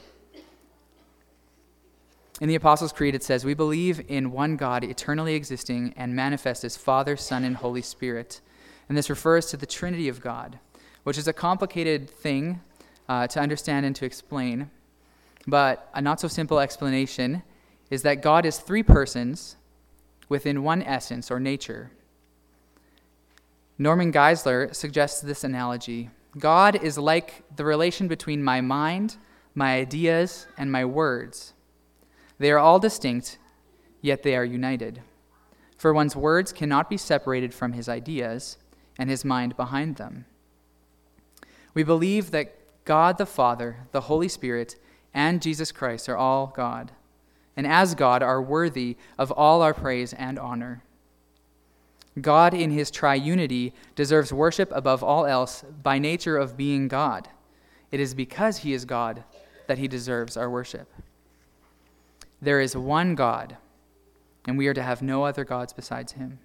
In the Apostles' Creed, it says, "We believe in one God, eternally existing and manifest as Father, Son, and Holy Spirit." And this refers to the Trinity of God, which is a complicated thing uh, to understand and to explain. But a not-so-simple explanation is that God is three persons within one essence or nature. Norman Geisler suggests this analogy. God is like the relation between my mind, my ideas, and my words. They are all distinct, yet they are united. For one's words cannot be separated from his ideas and his mind behind them. We believe that God the Father, the Holy Spirit, and Jesus Christ are all God, and as God are worthy of all our praise and honor. God in his triunity deserves worship above all else by nature of being God. It is because he is God that he deserves our worship. There is one God, and we are to have no other gods besides him.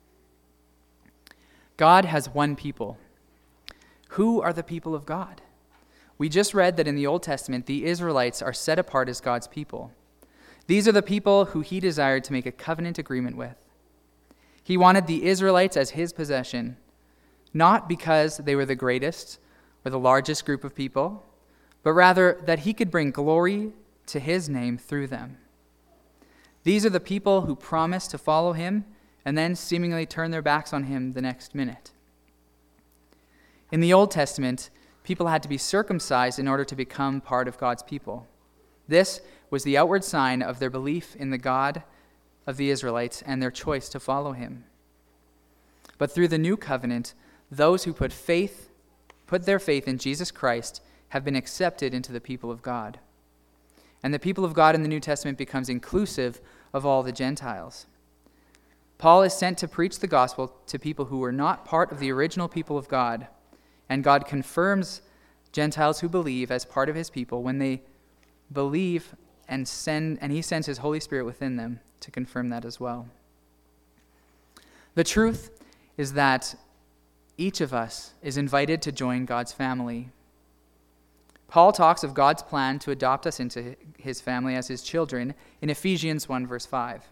God has one people. Who are the people of God? We just read that in the Old Testament, the Israelites are set apart as God's people. These are the people who he desired to make a covenant agreement with. He wanted the Israelites as his possession, not because they were the greatest or the largest group of people, but rather that he could bring glory to his name through them. These are the people who promise to follow him and then seemingly turn their backs on him the next minute. In the Old Testament, people had to be circumcised in order to become part of God's people. This was the outward sign of their belief in the God of the Israelites and their choice to follow him. But through the new covenant, those who put faith, put their faith in Jesus Christ have been accepted into the people of God. And the people of God in the New Testament becomes inclusive of all the Gentiles. Paul is sent to preach the gospel to people who were not part of the original people of God, and God confirms Gentiles who believe as part of his people when they believe and send, and he sends his Holy Spirit within them to confirm that as well. The truth is that each of us is invited to join God's family. Paul talks of God's plan to adopt us into his family as his children in Ephesians one verse five.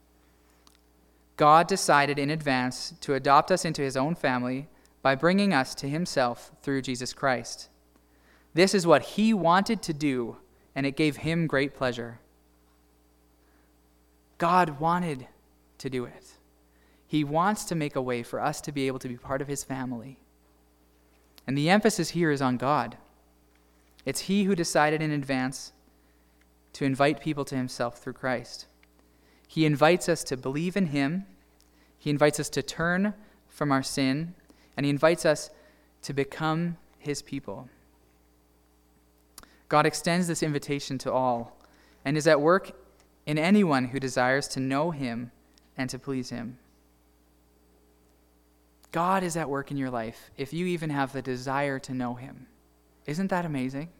God decided in advance to adopt us into his own family by bringing us to himself through Jesus Christ. This is what he wanted to do, and it gave him great pleasure. God wanted to do it. He wants to make a way for us to be able to be part of his family. And the emphasis here is on God. It's he who decided in advance to invite people to himself through Christ. He invites us to believe in him. He invites us to turn from our sin, and he invites us to become his people. God extends this invitation to all and is at work in anyone who desires to know him and to please him. God is at work in your life if you even have the desire to know him. Isn't that amazing?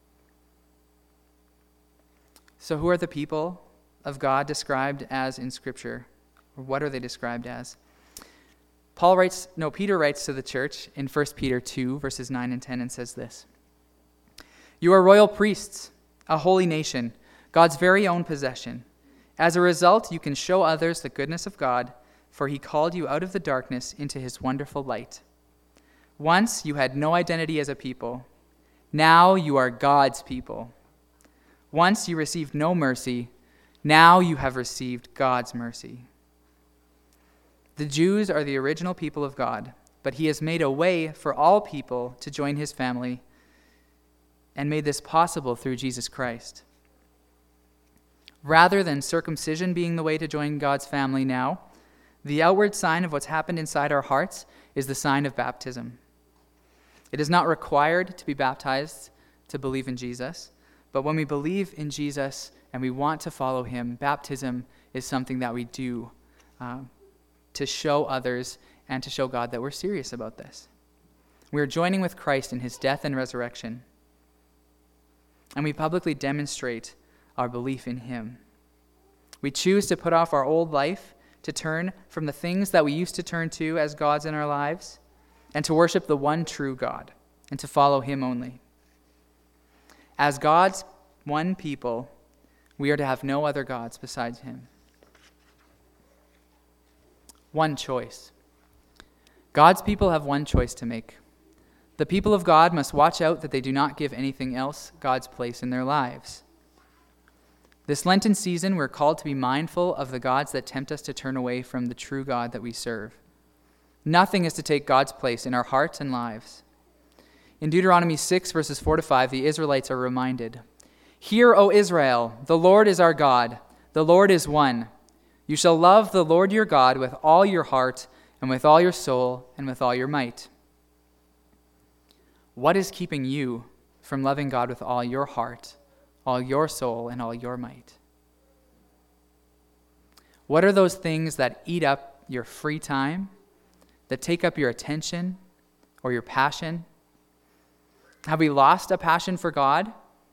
So who are the people of God described as in Scripture? Or what are they described as? Paul writes, no, Peter writes to the church in First Peter two, verses nine and ten, and says this: "You are royal priests, a holy nation, God's very own possession. As a result, you can show others the goodness of God, for he called you out of the darkness into his wonderful light. Once you had no identity as a people. Now you are God's people. Once you received no mercy. Now you have received God's mercy." The Jews are the original people of God, but he has made a way for all people to join his family and made this possible through Jesus Christ. Rather than circumcision being the way to join God's family now, the outward sign of what's happened inside our hearts is the sign of baptism. It is not required to be baptized to believe in Jesus, but when we believe in Jesus and we want to follow him, baptism is something that we do uh, to show others and to show God that we're serious about this. We are joining with Christ in his death and resurrection, and we publicly demonstrate our belief in him. We choose to put off our old life, to turn from the things that we used to turn to as gods in our lives, and to worship the one true God, and to follow him only. As God's one people, we are to have no other gods besides him. One choice. God's people have one choice to make. The people of God must watch out that they do not give anything else God's place in their lives. This Lenten season, we're called to be mindful of the gods that tempt us to turn away from the true God that we serve. Nothing is to take God's place in our hearts and lives. In Deuteronomy six, verses four to five, the Israelites are reminded, "Hear, O Israel, the Lord is our God, the Lord is one. You shall love the Lord your God with all your heart and with all your soul and with all your might." What is keeping you from loving God with all your heart, all your soul, and all your might? What are those things that eat up your free time, that take up your attention or your passion? Have we lost a passion for God?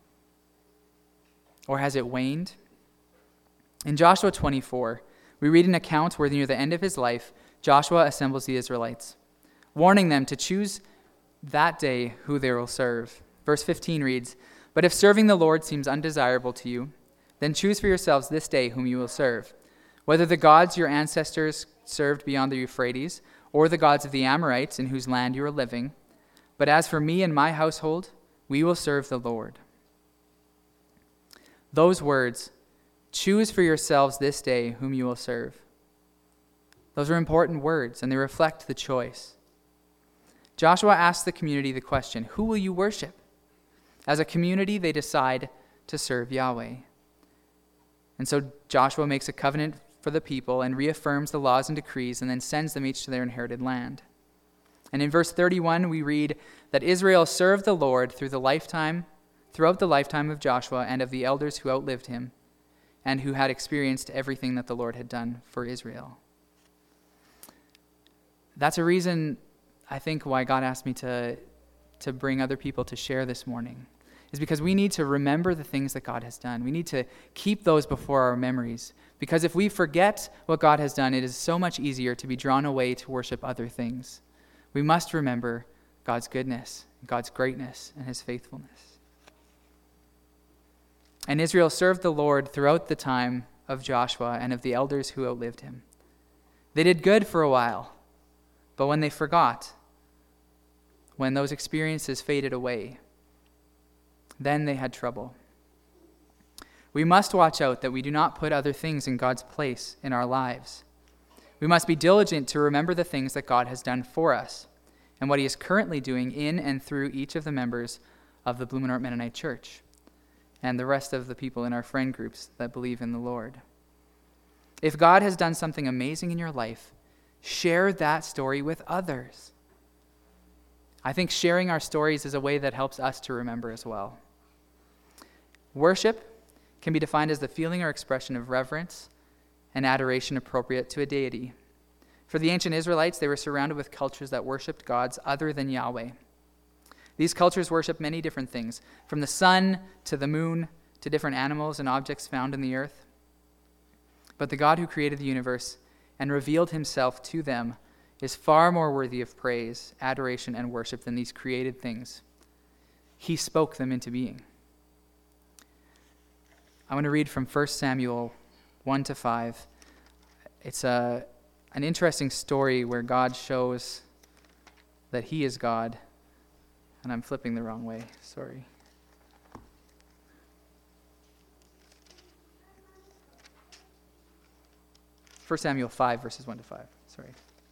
Or has it waned? In Joshua twenty-four, we read an account where near the end of his life, Joshua assembles the Israelites, warning them to choose that day who they will serve. Verse fifteen reads, "But if serving the Lord seems undesirable to you, then choose for yourselves this day whom you will serve, whether the gods your ancestors served beyond the Euphrates, or the gods of the Amorites in whose land you are living. But as for me and my household, we will serve the Lord." Those words, "choose for yourselves this day whom you will serve," those are important words, and they reflect the choice. Joshua asks the community the question, who will you worship? As a community, they decide to serve Yahweh. And so Joshua makes a covenant for the people and reaffirms the laws and decrees and then sends them each to their inherited land. And in verse thirty-one, we read that Israel served the Lord through the lifetime, throughout the lifetime of Joshua and of the elders who outlived him and who had experienced everything that the Lord had done for Israel. That's a reason, I think, why God asked me to, to bring other people to share this morning, is because we need to remember the things that God has done. We need to keep those before our memories, because if we forget what God has done, it is so much easier to be drawn away to worship other things. We must remember God's goodness, God's greatness, and his faithfulness. And Israel served the Lord throughout the time of Joshua and of the elders who outlived him. They did good for a while, but when they forgot, when those experiences faded away, then they had trouble. We must watch out that we do not put other things in God's place in our lives. We must be diligent to remember the things that God has done for us and what he is currently doing in and through each of the members of the Blumenort Mennonite Church and the rest of the people in our friend groups that believe in the Lord. If God has done something amazing in your life, share that story with others. I think sharing our stories is a way that helps us to remember as well. Worship can be defined as the feeling or expression of reverence and adoration appropriate to a deity. For the ancient Israelites, they were surrounded with cultures that worshipped gods other than Yahweh. These cultures worshiped many different things, from the sun to the moon to different animals and objects found in the earth. But the God who created the universe and revealed himself to them is far more worthy of praise, adoration, and worship than these created things. He spoke them into being. I want to read from First Samuel one to five. It's a, an interesting story where God shows that he is God. And I'm flipping the wrong way, sorry. First Samuel five, verses one to five, sorry.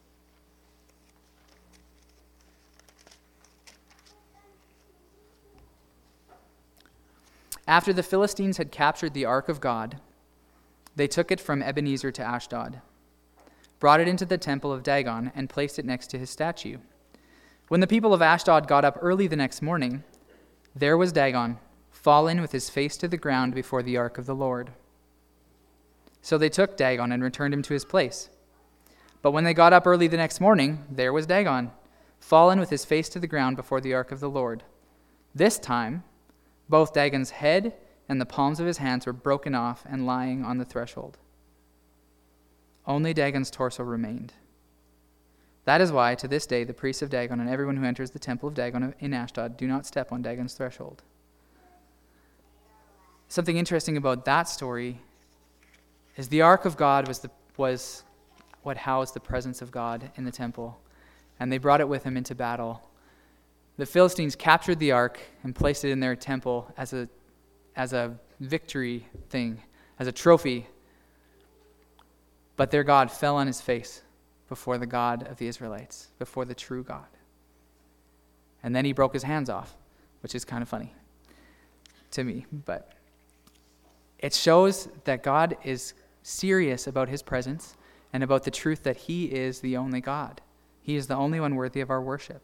After the Philistines had captured the ark of God, they took it from Ebenezer to Ashdod, brought it into the temple of Dagon, and placed it next to his statue. When the people of Ashdod got up early the next morning, there was Dagon, fallen with his face to the ground before the ark of the Lord. So they took Dagon and returned him to his place. But when they got up early the next morning, there was Dagon, fallen with his face to the ground before the ark of the Lord. This time, both Dagon's head and the palms of his hands were broken off and lying on the threshold. Only Dagon's torso remained. That is why, to this day, the priests of Dagon and everyone who enters the temple of Dagon in Ashdod do not step on Dagon's threshold. Something interesting about that story is the ark of God was the, was what housed the presence of God in the temple, and they brought it with them into battle. The Philistines captured the ark and placed it in their temple as a, as a victory thing, as a trophy. But their God fell on his face before the God of the Israelites, before the true God. And then he broke his hands off, which is kind of funny to me. But it shows that God is serious about his presence and about the truth that he is the only God. He is the only one worthy of our worship.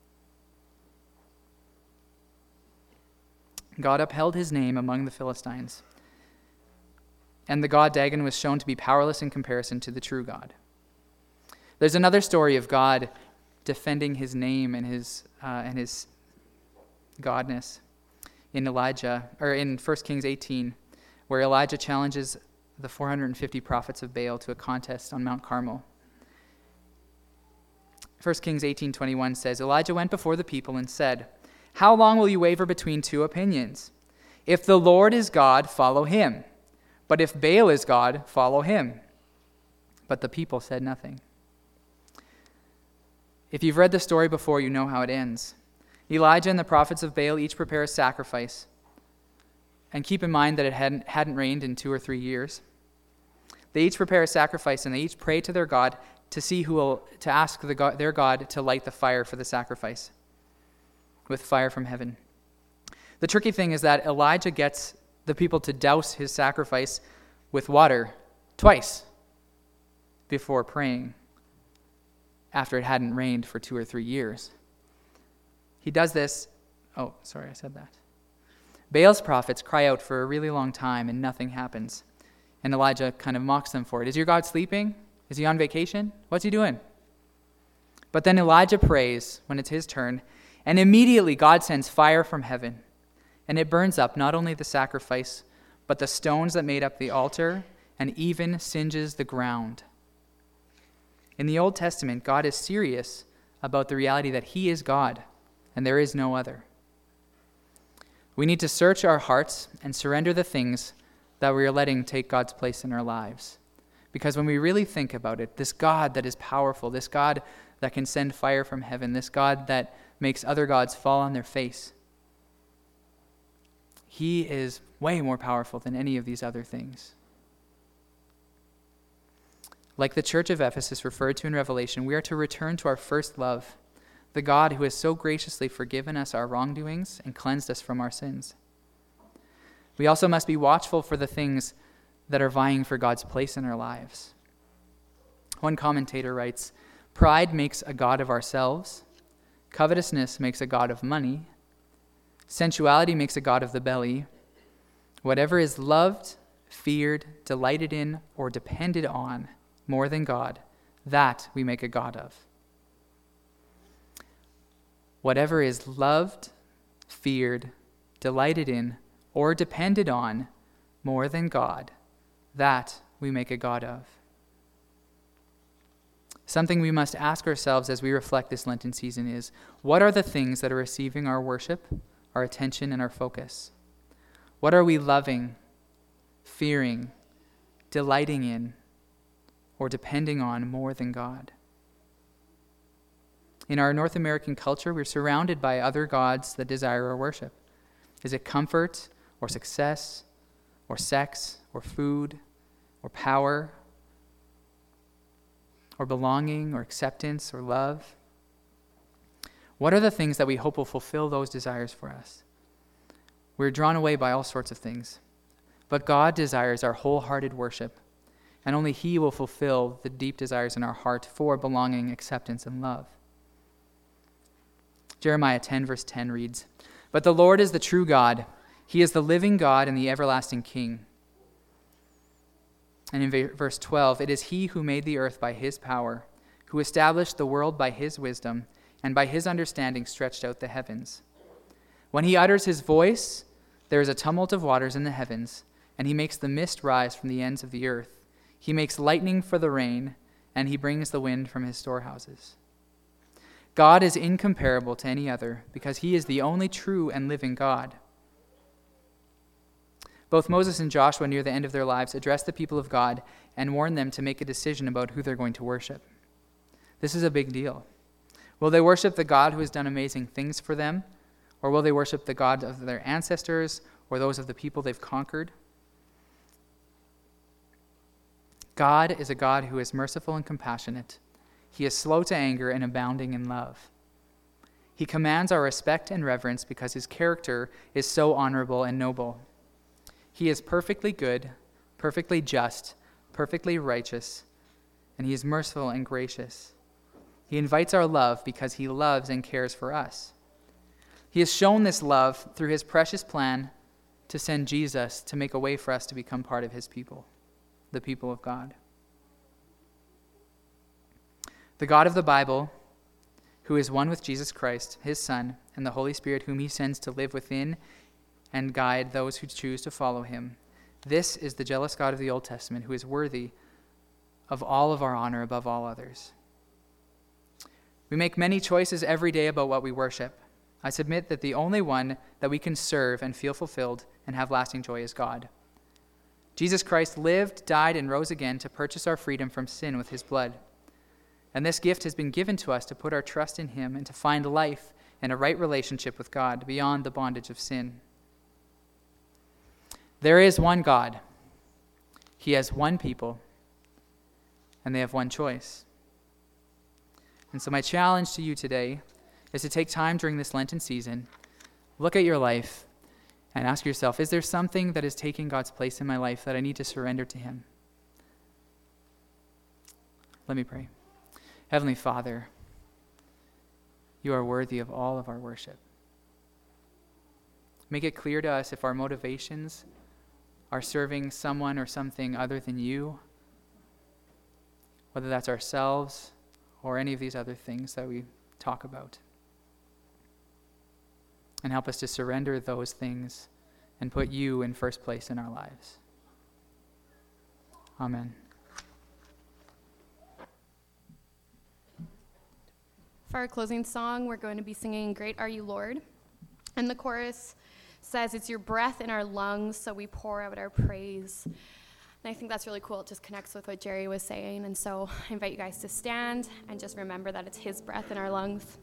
God upheld his name among the Philistines, and the god Dagon was shown to be powerless in comparison to the true God. There's another story of God defending his name and his uh, and his godness in Elijah, or in First Kings eighteen, where Elijah challenges the four hundred fifty prophets of Baal to a contest on Mount Carmel. First Kings eighteen twenty-one says, Elijah went before the people and said, "How long will you waver between two opinions? If the Lord is God, follow him. But if Baal is God, follow him." But the people said nothing. If you've read the story before, you know how it ends. Elijah and the prophets of Baal each prepare a sacrifice. And keep in mind that it hadn't, hadn't rained in two or three years. They each prepare a sacrifice, and they each pray to their God to see who will, to ask the God, their God to light the fire for the sacrifice with fire from heaven. The tricky thing is that Elijah gets the people to douse his sacrifice with water twice before praying, after it hadn't rained for two or three years. He does this, oh, sorry, I said that. Baal's prophets cry out for a really long time and nothing happens. And Elijah kind of mocks them for it. Is your God sleeping? Is he on vacation? What's he doing? But then Elijah prays when it's his turn, and immediately God sends fire from heaven, and it burns up not only the sacrifice, but the stones that made up the altar, and even singes the ground. In the Old Testament, God is serious about the reality that he is God, and there is no other. We need to search our hearts and surrender the things that we are letting take God's place in our lives. Because when we really think about it, this God that is powerful, this God that can send fire from heaven, this God that makes other gods fall on their face, he is way more powerful than any of these other things. Like the church of Ephesus referred to in Revelation, we are to return to our first love, the God who has so graciously forgiven us our wrongdoings and cleansed us from our sins. We also must be watchful for the things that are vying for God's place in our lives. One commentator writes, "Pride makes a god of ourselves, covetousness makes a god of money, sensuality makes a god of the belly. Whatever is loved, feared, delighted in, or depended on more than God, that we make a god of." Whatever is loved, feared, delighted in, or depended on more than God, that we make a god of. Something we must ask ourselves as we reflect this Lenten season is, what are the things that are receiving our worship, our attention, and our focus? What are we loving, fearing, delighting in, or depending on more than God? In our North American culture, we're surrounded by other gods that desire our worship. Is it comfort, or success, or sex, or food, or power, or belonging, or acceptance, or love? What are the things that we hope will fulfill those desires for us? We're drawn away by all sorts of things, but God desires our wholehearted worship, and only He will fulfill the deep desires in our heart for belonging, acceptance, and love. Jeremiah ten, verse ten reads, "But the Lord is the true God. He is the living God and the everlasting King." And in verse twelve, "It is He who made the earth by His power, who established the world by His wisdom, and by His understanding stretched out the heavens. When He utters His voice, there is a tumult of waters in the heavens, and He makes the mist rise from the ends of the earth. He makes lightning for the rain, and He brings the wind from His storehouses." God is incomparable to any other because He is the only true and living God. Both Moses and Joshua, near the end of their lives, addressed the people of God and warned them to make a decision about who they're going to worship. This is a big deal. Will they worship the God who has done amazing things for them, or will they worship the God of their ancestors or those of the people they've conquered? God is a God who is merciful and compassionate. He is slow to anger and abounding in love. He commands our respect and reverence because His character is so honorable and noble. He is perfectly good, perfectly just, perfectly righteous, and He is merciful and gracious. He invites our love because He loves and cares for us. He has shown this love through His precious plan to send Jesus to make a way for us to become part of His people, the people of God. The God of the Bible, who is one with Jesus Christ, His Son, and the Holy Spirit, whom He sends to live within and guide those who choose to follow Him. This is the jealous God of the Old Testament, who is worthy of all of our honor above all others. We make many choices every day about what we worship. I submit that the only one that we can serve and feel fulfilled and have lasting joy is God. Jesus Christ lived, died, and rose again to purchase our freedom from sin with His blood. And this gift has been given to us to put our trust in Him and to find life and a right relationship with God beyond the bondage of sin. There is one God. He has one people, and they have one choice. And so my challenge to you today is to take time during this Lenten season, look at your life, and ask yourself, is there something that is taking God's place in my life that I need to surrender to Him? Let me pray. Heavenly Father, You are worthy of all of our worship. Make it clear to us if our motivations are serving someone or something other than You, whether that's ourselves or any of these other things that we talk about. And help us to surrender those things and put You in first place in our lives. Amen. For our closing song, we're going to be singing Great Are You, Lord. And the chorus says, it's Your breath in our lungs, so we pour out our praise. And I think that's really cool. It just connects with what Jerry was saying. And so I invite you guys to stand and just remember that it's His breath in our lungs.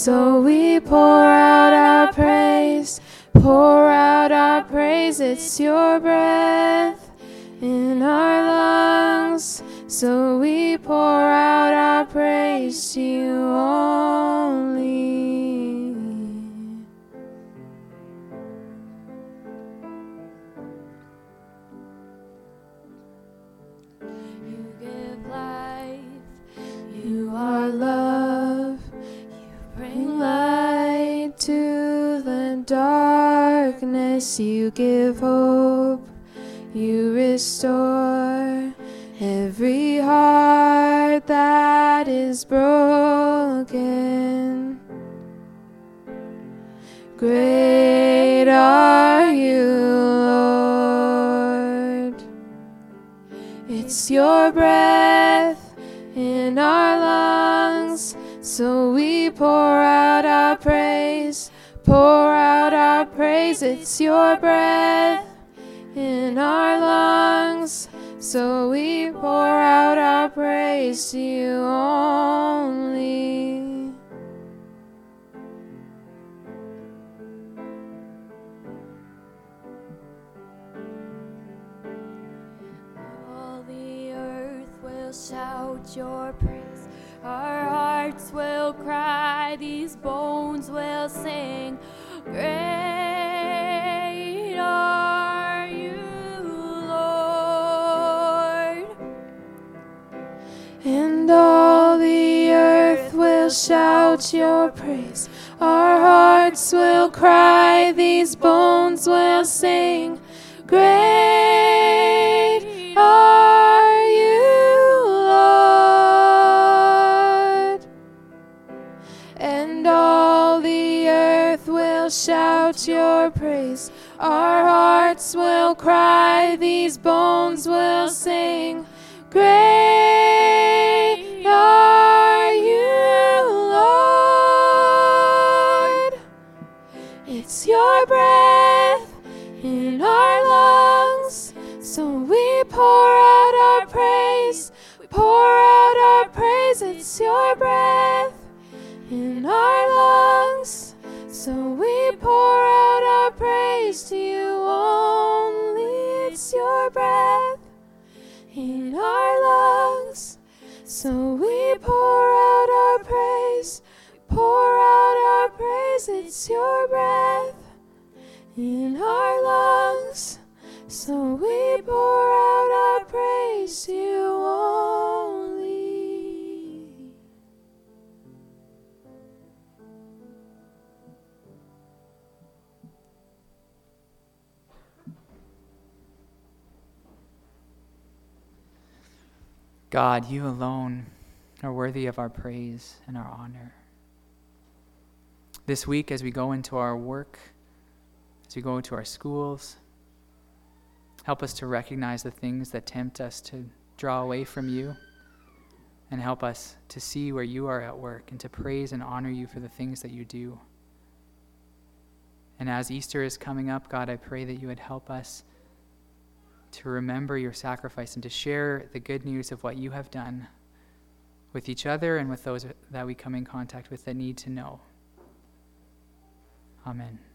So we pour out our praise, pour out our praise. It's your breath in our lungs. So we pour out our praise to you only. You give life, you are love, you bring light to the darkness, you give hope, you restore every heart that is broken. Great are you, Lord. It's your breath in our lungs, so we pour out our praise, pour out our praise. It's your breath in our lungs, so we pour out our praise to you only. All the earth will shout your praise. Our hearts will cry, these bones will sing. Great are you, Lord. And all the earth will shout your praise. Our hearts will cry, these bones will sing. Great are you, Lord. And all the earth will shout your praise. Our hearts will cry, these bones will sing. Great are you, Lord. It's your breath in our lungs, so we pour out our praise. We pour out our praise. It's your breath in our lungs, so we pour out our praise to you only. It's your breath in our lungs, so we pour out our praise. We pour out our praise. It's your breath in our lungs, so we pour out our praise to you only. God, you alone are worthy of our praise and our honor. This week, as we go into our work, as we go into our schools, help us to recognize the things that tempt us to draw away from you, and help us to see where you are at work and to praise and honor you for the things that you do. And as Easter is coming up, God, I pray that you would help us to remember your sacrifice and to share the good news of what you have done with each other and with those that we come in contact with that need to know. Amen.